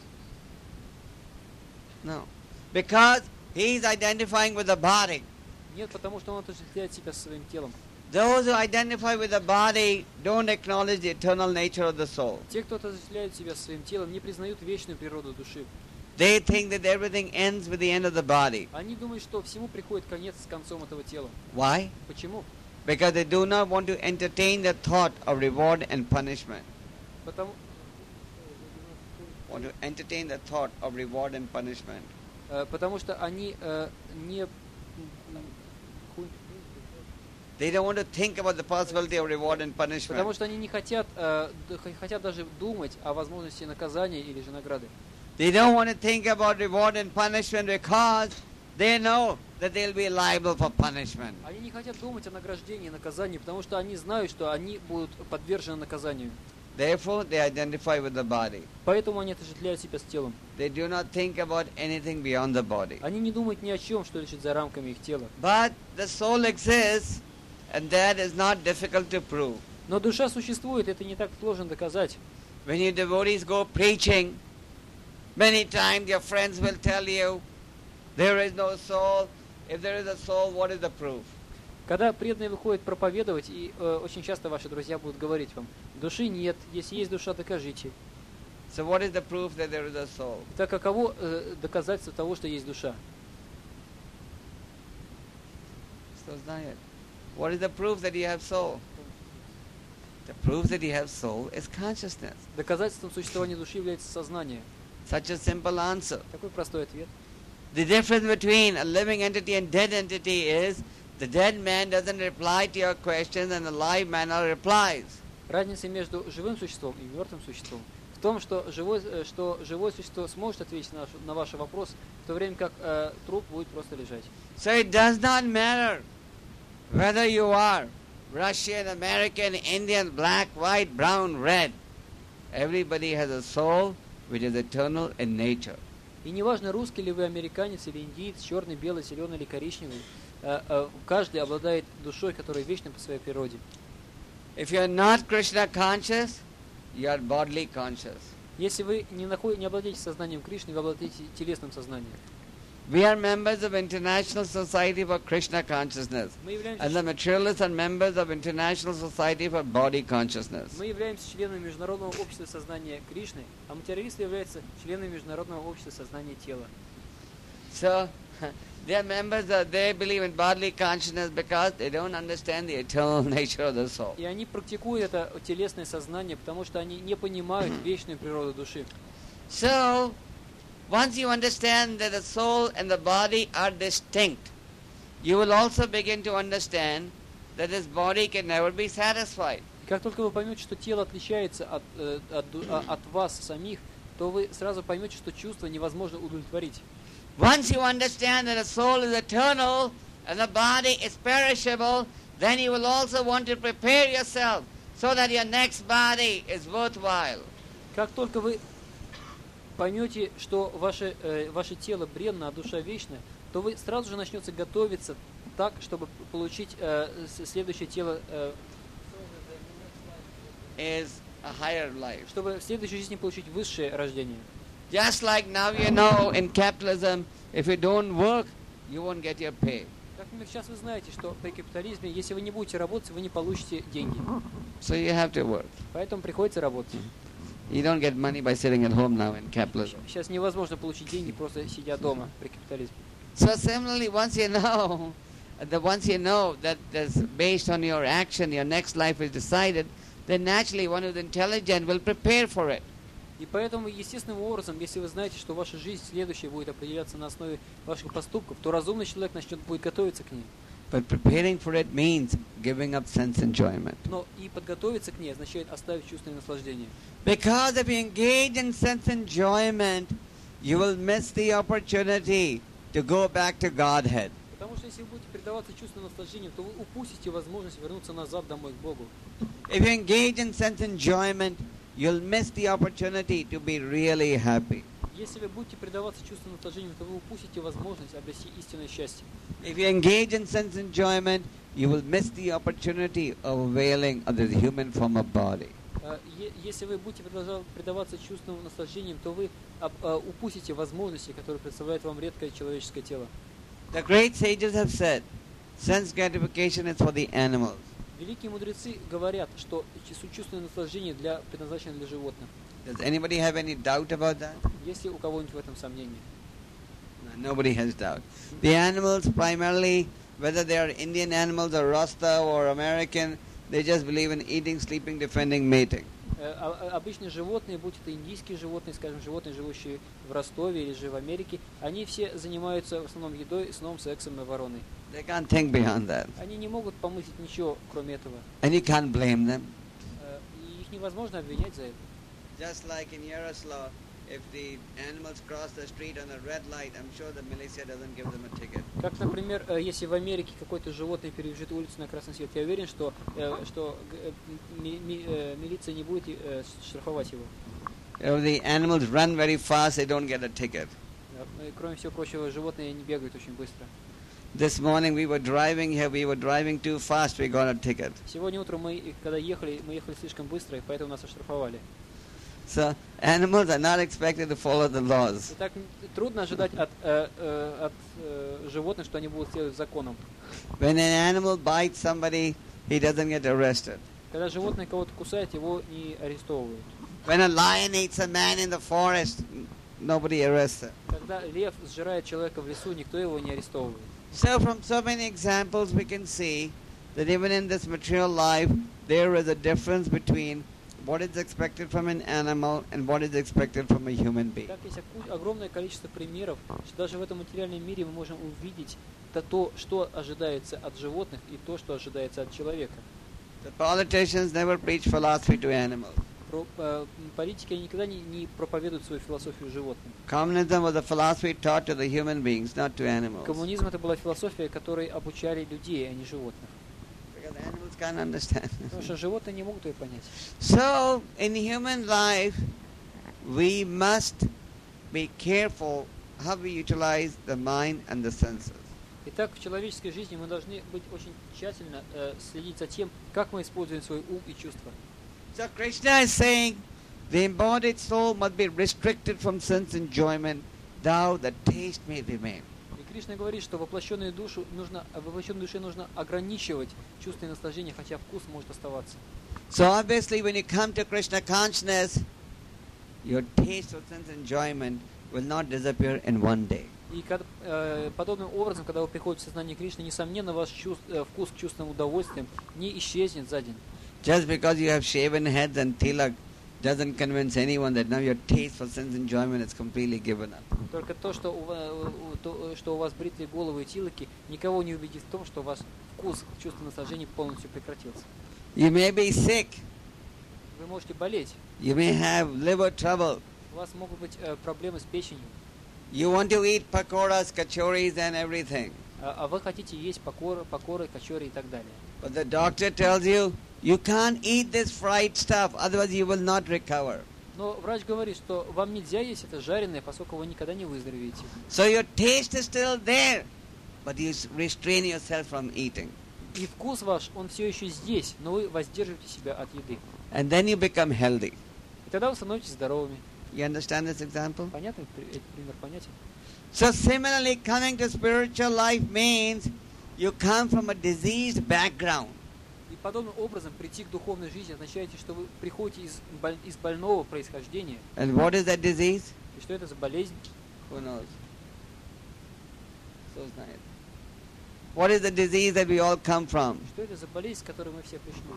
No. Because he is identifying with the body. Нет, потому что он отождествляет себя со своим телом. Those who identify with the body don't acknowledge the eternal nature of the soul. Те, кто отождествляет себя со своим телом, не признают вечную природу души. They think that everything ends with the end of the body. Они думают, что всему приходит конец с концом этого тела. Why? Почему? Because they do not want to entertain the thought of reward and punishment. Потому, Want to entertain the thought of reward and punishment. э, потому что они э, не... м, ху- They don't want to think about the possibility of reward and Потому punishment. что они не хотят, э, д- х- хотят даже думать о возможности наказания или же награды. They don't want to think about reward and punishment because they know that they'll be liable for punishment. Они не хотят думать о награждении и наказании, потому что они знают, что они будут подвержены наказанию. Therefore, they identify with the body. Поэтому они отождествляют себя с телом. They do not think about anything beyond the body. Они не думают ни о чем, что лежит за рамками их тела. But the soul exists, and that is not difficult to prove. Но душа существует, это не так сложно доказать. When you devotees go preaching, many times your friends will tell you, there is no soul. If there is a soul, what is the proof? Когда преданные выходят проповедовать, и э, очень часто ваши друзья будут говорить вам, души нет, если есть душа, докажите. So what is the proof that there is a soul? Так каково э, доказательство того, что есть душа? So it's not yet. What is the proof that you have soul? The proof that you have soul is consciousness. Доказательством существования души является сознание. Such a simple answer. Такой простой ответ. The difference between a living entity and dead entity is The dead man doesn't reply to your questions and the live man replies. Разница между живым существом и мертвым существом в том, что живое, э, что живое существо сможет ответить на, наш, на ваши вопросы, в то время как э, труп будет просто лежать. So it does not matter whether you are Russian, American, Indian, black, white, brown, red. Everybody has a soul which is eternal in nature. И неважно, русский ли вы, американец или индиец, черный, белый, зеленый или коричневый, э, э, каждый обладает душой, которая вечна по своей природе. If you are not Krishna conscious, you are bodily conscious. Если вы не, наход... не обладаете сознанием Кришны, вы обладаете телесным сознанием. We are members of International Society for Krishna Consciousness. Мы являемся, And the materialists are members of International Society for Body Consciousness. мы являемся членами Международного общества сознания Кришны, а материалисты являются членами Международного общества сознания тела. So, they are members of, they believe in bodily consciousness because they don't understand the eternal nature of the soul. И они практикуют это телесное сознание, потому что они не понимают вечную природу души. So, once you understand that the soul and the body are distinct, you will also begin to understand that this body can never be satisfied. И как только вы поймете, что тело отличается от, э, от, ду- а- от вас самих, то вы сразу поймете, что чувство невозможно удовлетворить. Once you understand that the soul is eternal and the body is perishable, then you will also want to prepare yourself so that your next body is worthwhile. Как только вы поймете, что ваше, э, ваше тело бренно, а душа вечна, то вы сразу же начнете готовиться так, чтобы получить э, с- следующее тело, э, Is a higher life. чтобы в следующей жизни получить высшее рождение. Just like now you know in capitalism, if you don't work, you won't get your pay. Как, например, сейчас вы знаете, что при капитализме, если вы не будете работать, вы не получите деньги. So you have to work. Поэтому приходится работать. You don't get money by sitting at home now in capitalism. Сейчас невозможно получить деньги, просто сидя дома при капитализме. So similarly, once you know, that once you know that that's based on your action, your next life is decided, then naturally one who's intelligent will prepare for it. И поэтому, естественным образом, если вы знаете, что ваша жизнь следующая будет определяться на основе ваших поступков, то разумный человек начнет будет готовиться к ней. But preparing for it means giving up sense enjoyment. Но и подготовиться к ней означает оставить чувственное наслаждение. Because if you engage in sense enjoyment, you will miss the opportunity to go back to Godhead. Потому что если вы будете предаваться чувственному наслаждению, то вы упустите возможность вернуться назад домой к Богу. If you engage in sense enjoyment, you'll miss the opportunity to be really happy. Если вы будете предаваться чувственному наслаждению, то вы упустите возможность обрести истинное счастье. If you engage in sense enjoyment, you will miss the opportunity of availing of the human form of body. А, е- Если вы будете продолжать предаваться чувственным наслаждениям, то вы об- а, упустите возможности, которые представляет вам редкое человеческое тело. The great sages have said, sense gratification is for the animals. Великие мудрецы говорят, что чу- чувственное наслаждение для, предназначено для животных. Does anybody have any doubt about that? Есть ли у кого-нибудь в этом сомнение? No, nobody has doubt. The animals primarily, whether they are Indian animals or Rasta or American, they just believe in eating, sleeping, defending, mating. Э, а- а- Обычные животные, будь это индийские животные, скажем, животные, живущие в Ростове или же в Америке, они все занимаются в основном едой, сном, сексом и вороной. They can't think beyond that. Они не могут помыслить ничего, кроме этого. And you can't blame them. Э, И их невозможно обвинять за это. Just like in Yaroslav, if the animals cross the street on a red light, I'm sure the militia doesn't give them a ticket. Как, например, э, если в Америке какое-то животное перебежит улицу на красный свет, я уверен, что, э, что г- э, ми- ми- э, милиция не будет э, штрафовать его. If the animals run very fast, they don't get a ticket. Э, и, Кроме всего прочего, животные не бегают очень быстро. This morning we were driving here, we were driving too fast, we got a ticket. Сегодня утром мы, и когда ехали, мы ехали слишком быстро, и поэтому нас оштрафовали. So animals are not expected to follow the laws. И так м, трудно ожидать от, э, э, от э, животных, что они будут следовать законам. When an animal bites somebody, he doesn't get arrested. Когда животное кого-то кусает, его не арестовывают. When a lion eats a man in the forest, nobody arrests him. Когда лев сжирает человека в лесу, никто его не арестовывает. So from so many examples we can see that even in this material life, there is a difference between what is expected from an animal and what is expected from a human being. Так есть оку- огромное количество примеров, что даже в этом материальном мире мы можем увидеть это то, что ожидается от животных, и то, что ожидается от человека. The politicians never preach philosophy to animals. Про, э, политики они никогда не, не проповедуют свою философию животным. Communism was a philosophy taught to the human beings, not to animals. Коммунизм это была философия, которой обучали людей, а не животных. Because animals can't understand. Потому что животные не могут ее понять. So, in human life, we must be careful how we utilize the mind and the senses. Итак, в человеческой жизни мы должны быть очень тщательно э, следить за тем, как мы используем свой ум и чувства. So Krishna is saying, the embodied soul must be restricted from sense enjoyment, thou the taste may remain. И Кришна говорит, что воплощенную душу нужно, воплощенной душе нужно ограничивать чувственные наслаждения, хотя вкус может оставаться. So obviously when you come to Krishna consciousness, your taste of sense enjoyment will not disappear in one day. И когда, э, подобным образом, когда вы приходите в сознание Кришны, несомненно, ваш чувств, э, вкус к чувственным удовольствиям не исчезнет за день. Just because you have shaven heads and tilak doesn't convince anyone that now your taste for sense enjoyment is completely given up. Только то, что у, ва- у- то, что у вас бритые головы и тилоки, никого не убедит в том, что ваш вкус к чувственным наслаждениям полностью прекратился. You may be sick, Вы можете болеть, you may have liver trouble, у вас могут быть э, проблемы с печенью, you want to eat pakoras, kachoris and everything. а, а вы хотите есть покоры, покоры, качори и так далее. But the doctor tells you, you can't eat this fried stuff, otherwise you will not recover. Но врач говорит, что вам нельзя есть это жареное, поскольку вы никогда не выздоровеете. So your taste is still there, but you s- restrain yourself from eating. И вкус ваш, он все еще здесь, но вы воздерживаете себя от еды. And then you become healthy. И тогда вы становитесь здоровыми. You understand this example? Понятно? Этот пример понятен? So similarly, coming to spiritual life means you come from a diseased background. И подобным образом прийти к духовной жизни означает, что вы приходите из, боль- из больного происхождения. And what is that disease? И что это за болезнь? Who knows? So it's nice. What is the disease that we all come from? Что это за болезнь, с которой мы все пришли?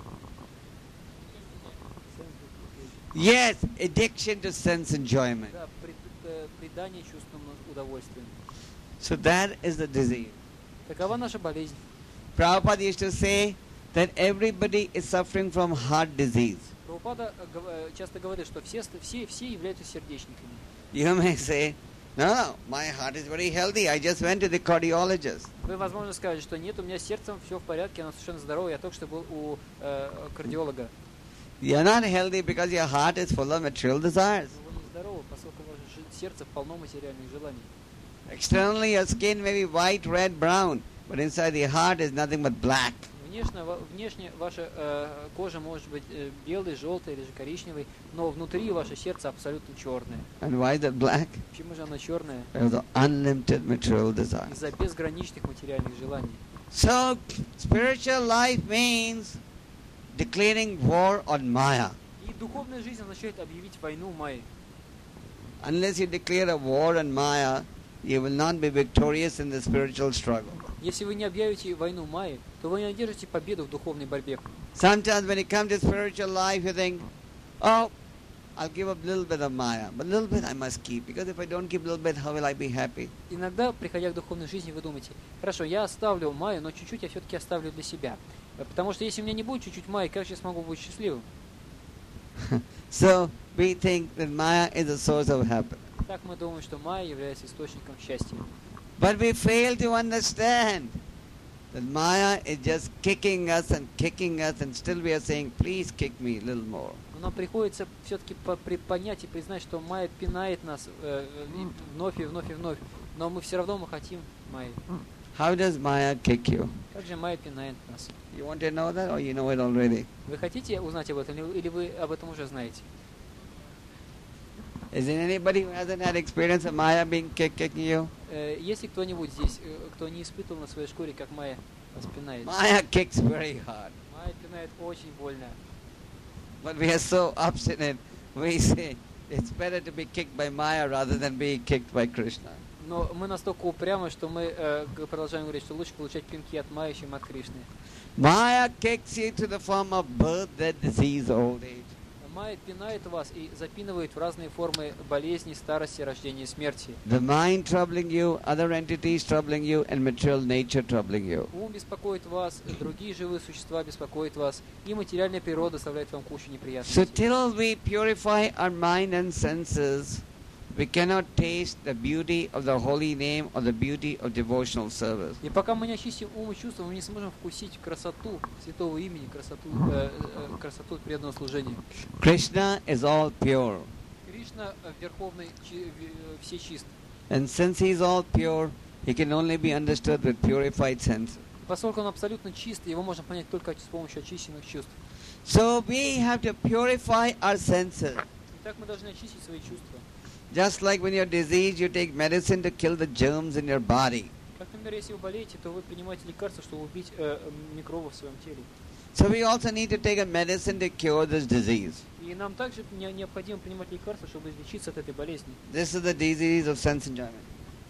Yes, addiction to sense enjoyment. Да, пред- э, предание чувственным удовольствием. So that is the disease. Такова наша болезнь. Prabhupada used to say that everybody is suffering from heart disease. Прабхупада э, гов- э, часто говорит, что все, ст- все, все являются сердечниками. You may say, no, no, my heart is very healthy. I just went to the cardiologist. Вы, возможно, скажете, что нет, у меня с сердцем все в порядке, оно совершенно здоровое, я только что был у э, кардиолога. You're not healthy because your heart is full of material desires. Но вы не здоровы, поскольку ваше жи- сердце полно материальных желаний. Externally, your skin may be white, red, brown, but inside the heart is nothing but black. Внешне, ва- внешне ваша э, кожа может быть э, белой, желтой или же коричневой, но внутри ваше сердце абсолютно черное. And why is that black? Почему же оно черное? Because of unlimited material desires. Из-за безграничных материальных желаний. So, spiritual life means declaring war on Maya. И духовная жизнь означает объявить войну Майе. Unless you declare a war on Maya, you will not be victorious in the spiritual struggle. Если вы не объявите войну Майе, то вы не одержите победу в духовной борьбе. Sometimes when you come to spiritual life, you think, oh, I'll give up a little bit of Maya, but a little bit I must keep, because if I don't keep a little bit, how will I be happy? Иногда, приходя к духовной жизни, вы думаете, хорошо, я оставлю Майю, но чуть-чуть я все-таки оставлю для себя. Э, Потому что если у меня не будет чуть-чуть Майи, как же я смогу быть счастливым? So we think that Maya is a source of happiness. Так мы думаем, что Майя является источником счастья. But we fail to understand that Maya is just kicking us and kicking us, and still we are saying, please kick me a little more. Но нам приходится все-таки понять и признать, что Майя пинает нас э, и вновь и вновь и вновь. Но мы все равно мы хотим Майи. How does Maya kick you? Как же Майя пинает нас? You want to know that, or you know it already? Вы хотите узнать об этом, или или вы об этом уже знаете? Is there anybody who hasn't had experience of Maya being kick, kicking you? Э, Есть ли кто-нибудь здесь, э, кто не испытывал на своей шкуре, как Майя вас пинает? Maya kicks very hard. Майя пинает очень больно. But we are so obstinate, we say it's better to be kicked by Maya rather than be kicked by Krishna. Но мы настолько упрямы, что мы э, г- продолжаем говорить, что лучше получать пинки от Майи, чем от Кришны. Maya kicks you to the form of birth, death, disease, old age. Майя пинает вас и запинывает в разные формы болезни, старости, рождения и смерти. The mind troubling you, other entities troubling you, and material nature troubling you. Ум беспокоит вас, другие живые существа беспокоят вас, и материальная природа доставляет вам кучу So неприятностей. till we purify our mind and senses, we cannot taste the beauty of the holy name or the beauty of devotional service. И пока мы не очистим ум и чувства, мы не сможем вкусить красоту святого имени, красоту, э, э, красоту преданного служения. Krishna is all pure. Кришна э, верховный, чи- э, всечист. And since he is all pure, he can only be understood with purified senses. Поскольку он абсолютно чист, его можно понять только с помощью очищенных чувств. So we have to purify our senses. Итак, мы должны очистить свои чувства. Just like when you're diseased, you take medicine to kill the germs in your body. Как, например, если вы болеете, то вы принимаете лекарства, чтобы убить э, микробы в своем теле. So we also need to take a medicine to cure this disease. И нам также не- необходимо принимать лекарства, чтобы излечиться от этой болезни. This is the disease of sense enjoyment.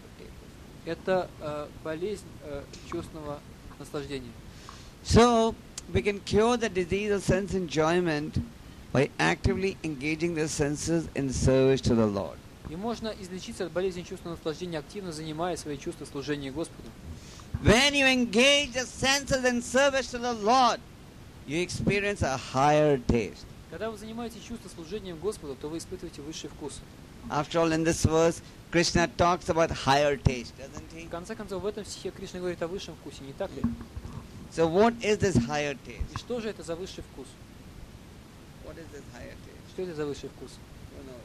Это э, болезнь э, чувственного наслаждения. So we can cure the disease of sense enjoyment by actively engaging the senses in service to the Lord. И можно излечиться от болезни чувственного наслаждения, активно занимая свои чувства в служении Господу. When you engage the senses in service to the Lord, you experience a higher taste. Когда вы занимаете чувство служением Господу, то вы испытываете высший вкус. After all, in this verse, Krishna talks about higher taste, doesn't he? В конце концов, в этом стихе Кришна говорит о высшем вкусе, не так ли? So what is this higher taste? И что же это за высший вкус? What is this higher taste? Что это за высший вкус? Who knows?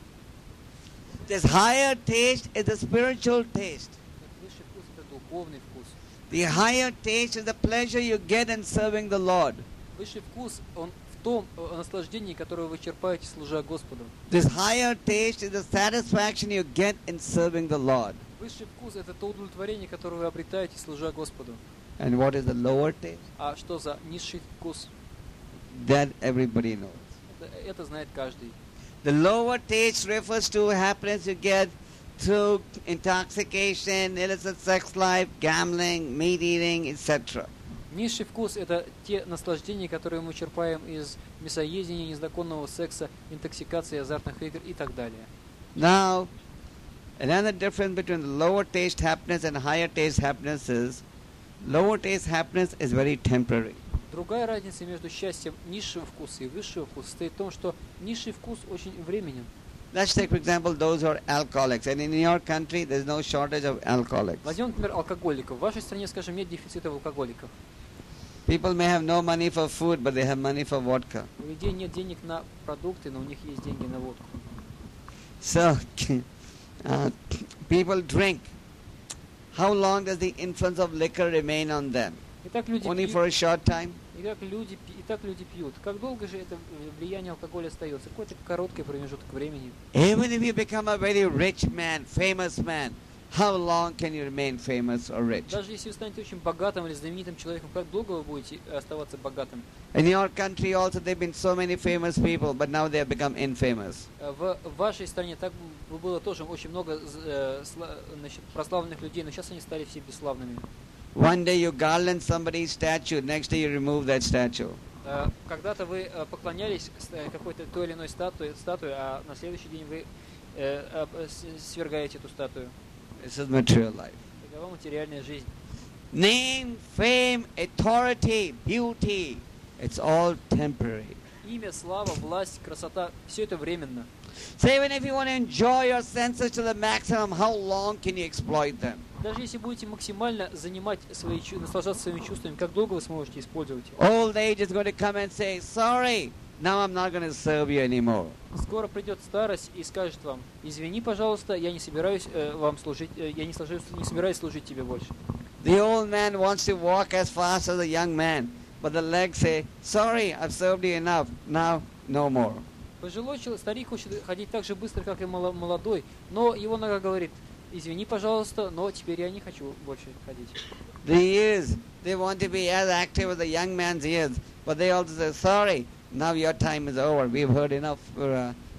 This higher taste is the spiritual taste. Этот высший вкус – это духовный вкус. The higher taste is the pleasure you get in serving the Lord. Высший вкус, он в том э, наслаждении, которое вы черпаете, служа Господу. This higher taste is the satisfaction you get in serving the Lord. Высший вкус – это то удовлетворение, которое вы обретаете, служа Господу. And what is the lower taste? А что за низший вкус? That everybody knows. Это, это знает каждый. The lower taste refers to happiness you get through intoxication, illicit sex life, gambling, meat eating, et cetera. Низший вкус – это те наслаждения, которые мы черпаем из мясоедения, незаконного секса, интоксикации, азартных игр и так далее. Now, another difference between the lower taste happiness and higher taste happiness is lower taste happiness is very temporary. Другая разница между счастьем низшего вкуса и высшего вкуса состоит в том, что низший вкус очень временен. Let's take, for example, those who are alcoholics. And in your country, there's no shortage of alcoholics. Возьмем, например, алкоголиков. В вашей стране, скажем, нет дефицита алкоголиков. People may have no money for food, but they have money for vodka. У людей нет денег на продукты, но у них есть деньги на водку. So, uh, people drink. How long does the influence of liquor remain on them? Итак, люди Only пьют. for a short time? Итак, люди, пи- итак, люди пьют. Как долго же это влияние алкоголя остается? Какой-то короткий промежуток времени. Even if you become a very rich man, famous man, how long can you remain famous or rich? Даже если вы станете очень богатым или знаменитым человеком, как долго вы будете оставаться богатым? In your country also there have been so many famous people, but now they have become infamous. Э, В вашей стране так б- было тоже очень много э, сла- значит, прославленных людей, но сейчас они стали все бесславными. One day you garland somebody's statue, next day you remove that statue. Э, Когда-то вы э, поклонялись с- э, какой-то той или иной статуе, статуе, а на следующий день вы э, об- с- свергаете эту статую. This is material life. Такова материальная жизнь. Name, fame, authority, beauty, it's all temporary. Имя, слава, власть, красота – все это временно. So even if you want to enjoy your senses to the maximum, how long can you exploit them? Даже если будете максимально занимать свои, чу- наслаждаться своими чувствами, как долго вы сможете использовать их? Old age is going to come and say, sorry, now I'm not going to serve you anymore. Скоро придет старость и скажет вам: извини, пожалуйста, я не собираюсь э, вам служить, э, я не, сложусь- не собираюсь служить тебе больше. The old man wants to walk as fast as the young man, but the legs say, sorry, I've served you enough, now no more. Пожилой человек, старик хочет ходить так же быстро, как и мало- молодой, но его нога говорит: извини, пожалуйста, но теперь я не хочу больше ходить. The ears, they want to be as active as the young man's ears, but they also say, sorry, now your time is over, we've heard enough, for, uh,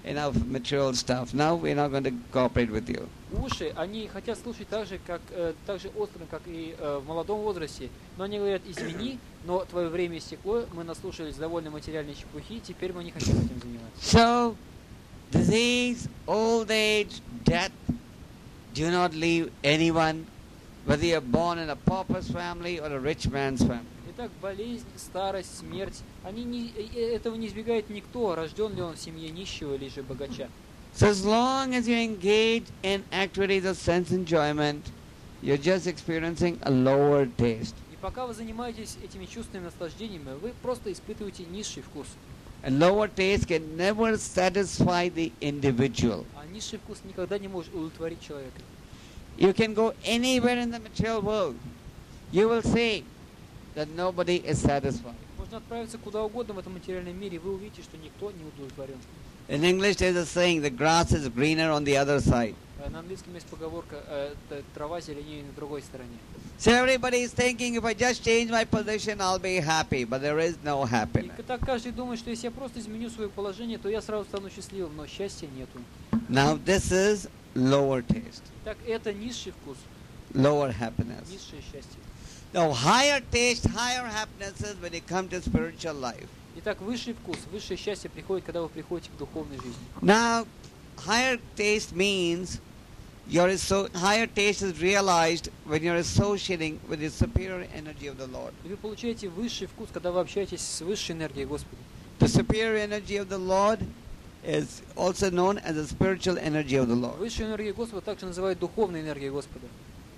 enough material stuff. Now we're not going to cooperate with you. Уши, они хотят слушать так же, как, э, так же остро, как и э, в молодом возрасте. Но они говорят, извини, но твое время истекло, мы наслушались довольно материальной чепухи, теперь мы не хотим этим заниматься. So, disease, old age, death do not leave anyone, whether you're born in a pauper's family or a rich man's family. Итак, болезнь, старость, смерть, они не, э, этого не избегает никто, рожден ли он в семье нищего или же богача. So as long as you engage in activities of sense enjoyment, you're just experiencing a lower taste. И пока вы занимаетесь этими чувственными наслаждениями, вы просто испытываете низший вкус. A lower taste can never satisfy the individual. А низший вкус никогда не может удовлетворить человека. You can go anywhere in the material world. You will see that nobody is satisfied. Можно отправиться куда угодно в этом материальном мире, и вы увидите, что никто не удовлетворен. In English there's a saying, the grass is greener on the other side. Э, На английском есть поговорка э, т- «трава зеленее на другой стороне». So everybody is thinking, if I just change my position, I'll be happy. But there is no И happiness. к- так каждый думает, что если я просто изменю свое положение, то я сразу стану счастливым, но счастья нету. Now this is lower taste, Так это низший вкус, lower happiness. низшее счастье. Now higher taste, higher happiness is when you come to spiritual life. Итак, высший вкус, высшее счастье приходит, когда вы приходите к духовной жизни. Now higher taste means your so higher taste is realized when you're associating with the superior energy of the Lord. И вы получаете высший вкус, когда вы общаетесь с высшей энергией Господа. The superior energy of the Lord is also known as the spiritual energy of the Lord. Высшую энергию Господа также называют духовной энергией Господа.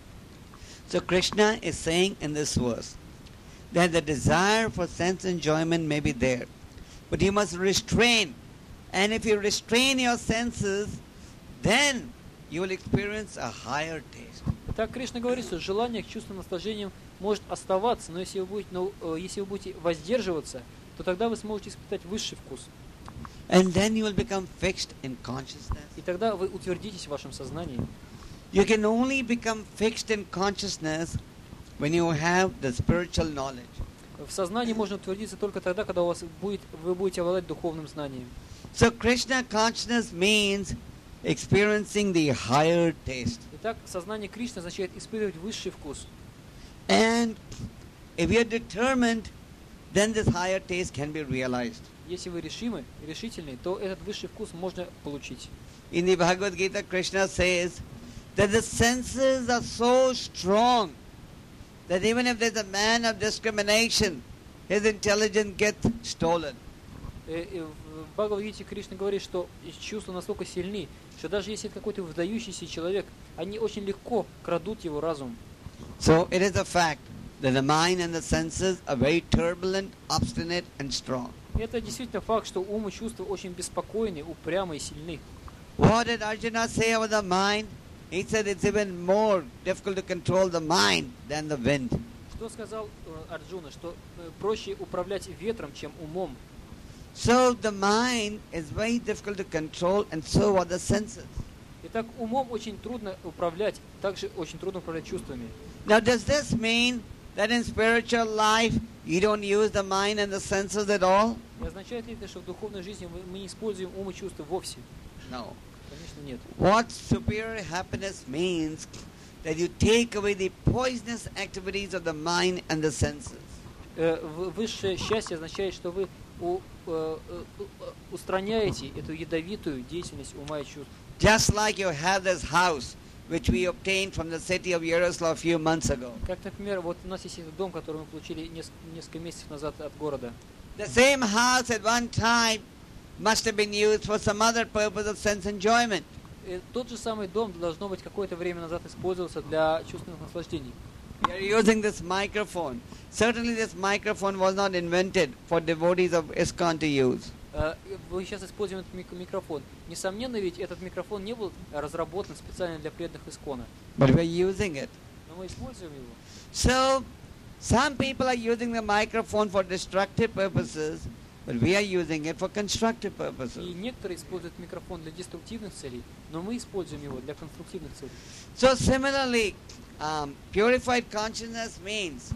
So Krishna is saying in this verse that the desire for sense enjoyment may be there, but you must restrain. And if you restrain your senses, then you will experience a higher taste. Итак, Кришна говорит, что желание к чувственным наслаждениям может оставаться, но если вы будете, но, э, если вы будете воздерживаться, то тогда вы сможете испытать высший вкус. And then you will become fixed in consciousness. И тогда вы утвердитесь в вашем сознании. You can only become fixed in consciousness when you have the spiritual knowledge. В сознании можно утвердиться только тогда, когда у вас будет, вы будете обладать духовным знанием. So Krishna consciousness means experiencing the higher taste. Итак, сознание Кришны означает испытывать высший вкус. And if you are determined, then this higher taste can be realized. Если вы решимы, решительны, то этот высший вкус можно получить. In the Bhagavad Gita, Krishna says that the senses are so strong that even if there's a man of discrimination, his intelligence gets stolen. Э, э, В Бхагавад-гите Кришна говорит, что чувства настолько сильны, что даже если это какой-то выдающийся человек, они очень легко крадут его разум. So it is a fact that the mind and the senses are very turbulent, obstinate and strong. И это действительно факт, что ум и чувства очень беспокойны, упрямы и сильны. What did Arjuna say about the mind? He said it's even more difficult to control the mind than the wind. Что сказал э, Арджуна, что э, проще управлять ветром, чем умом. So the mind is very difficult to control and so are the senses. Итак, умом очень трудно управлять, также очень трудно управлять чувствами. Now does this mean that in spiritual life you don't use the mind and the senses at all? И означает ли это, что в духовной жизни мы, мы не используем ум и чувства вовсе? No. Конечно, нет. What superior happiness means that you take away the poisonous activities of the mind and the senses. Э, в- Высшее счастье означает, что вы у- э, э, э, устраняете эту ядовитую деятельность ума и чувств. Just like you have this house which we obtained from the city of Yaroslavl a few months ago. Как, например, вот у нас есть этот дом, который мы получили нес- несколько месяцев назад от города. The same house at one time must have been used for some other purpose of sense enjoyment. Э, Тот же самый дом должно быть какое-то время назад использовался для чувственных наслаждений. We are using this microphone. Certainly this microphone was not invented for devotees of ISKCON to use. Э, Мы сейчас используем этот мик- микрофон. Несомненно, ведь этот микрофон не был разработан специально для преданных Искона. But we are using it. Но мы используем его. So, some people are using the microphone for destructive purposes, but we are using it for constructive И purposes. некоторые используют микрофон для деструктивных целей, но мы используем его для конструктивных целей. So similarly, um, purified consciousness means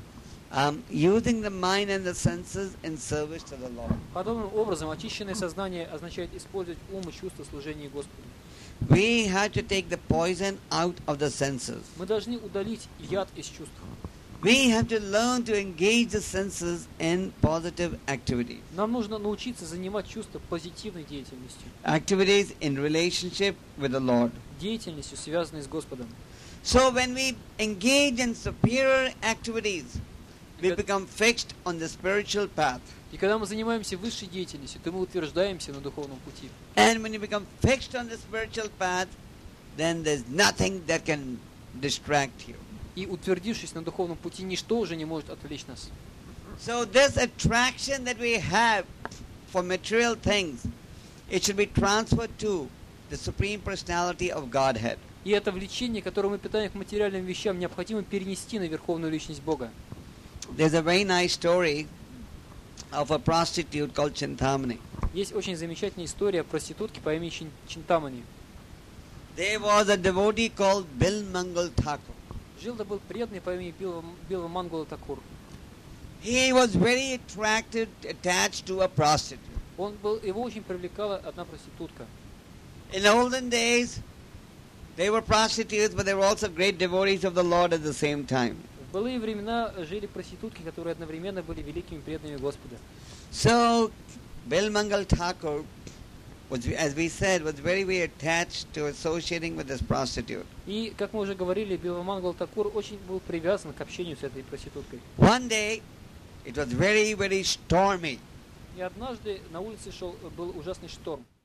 um, using the mind and the senses in service to the Lord. Подобным образом, очищенное сознание означает использовать ум и чувства в служении Господу. We have to take the poison out of the senses. Мы должны удалить яд из чувств. We have to learn to engage the senses in positive activities. Нам нужно научиться занимать чувства позитивной деятельностью. Activities in relationship with the Lord. Деятельностью, связанной с Господом. So when we engage in superior activities, we become fixed on the spiritual path. И когда мы занимаемся высшей деятельностью, то мы утверждаемся на духовном пути. And when you become fixed on the spiritual path, then there's nothing that can distract you. И утвердившись на духовном пути, ничто уже не может отвлечь нас. So this attraction that we have for material things, it should be transferred to the Supreme Personality of Godhead. И это влечение, которое мы питаем к материальным вещам, необходимо перенести на Верховную Личность Бога. There's a very nice story of a prostitute called Chintamani. Есть очень замечательная история о проститутке по имени Чин- Чинтамани. There was a devotee called Bil Mangal Thakur. Жил-то был преданный по имени Билва, Билва Мангала Такур. He was very attracted, attached to a prostitute. Он был, его очень привлекала одна проститутка. In the olden days, they were prostitutes, but they were also great devotees of the Lord at the same time. В былые времена жили проститутки, которые одновременно были великими преданными Господа. So, Bil Mangal Thakur, was, as we said, was very, very attached to associating with this prostitute. И, как мы уже говорили, Билва Мангал Такур очень был привязан к общению с этой проституткой. One day, it was very, very stormy. И однажды на улице шел, был ужасный шторм.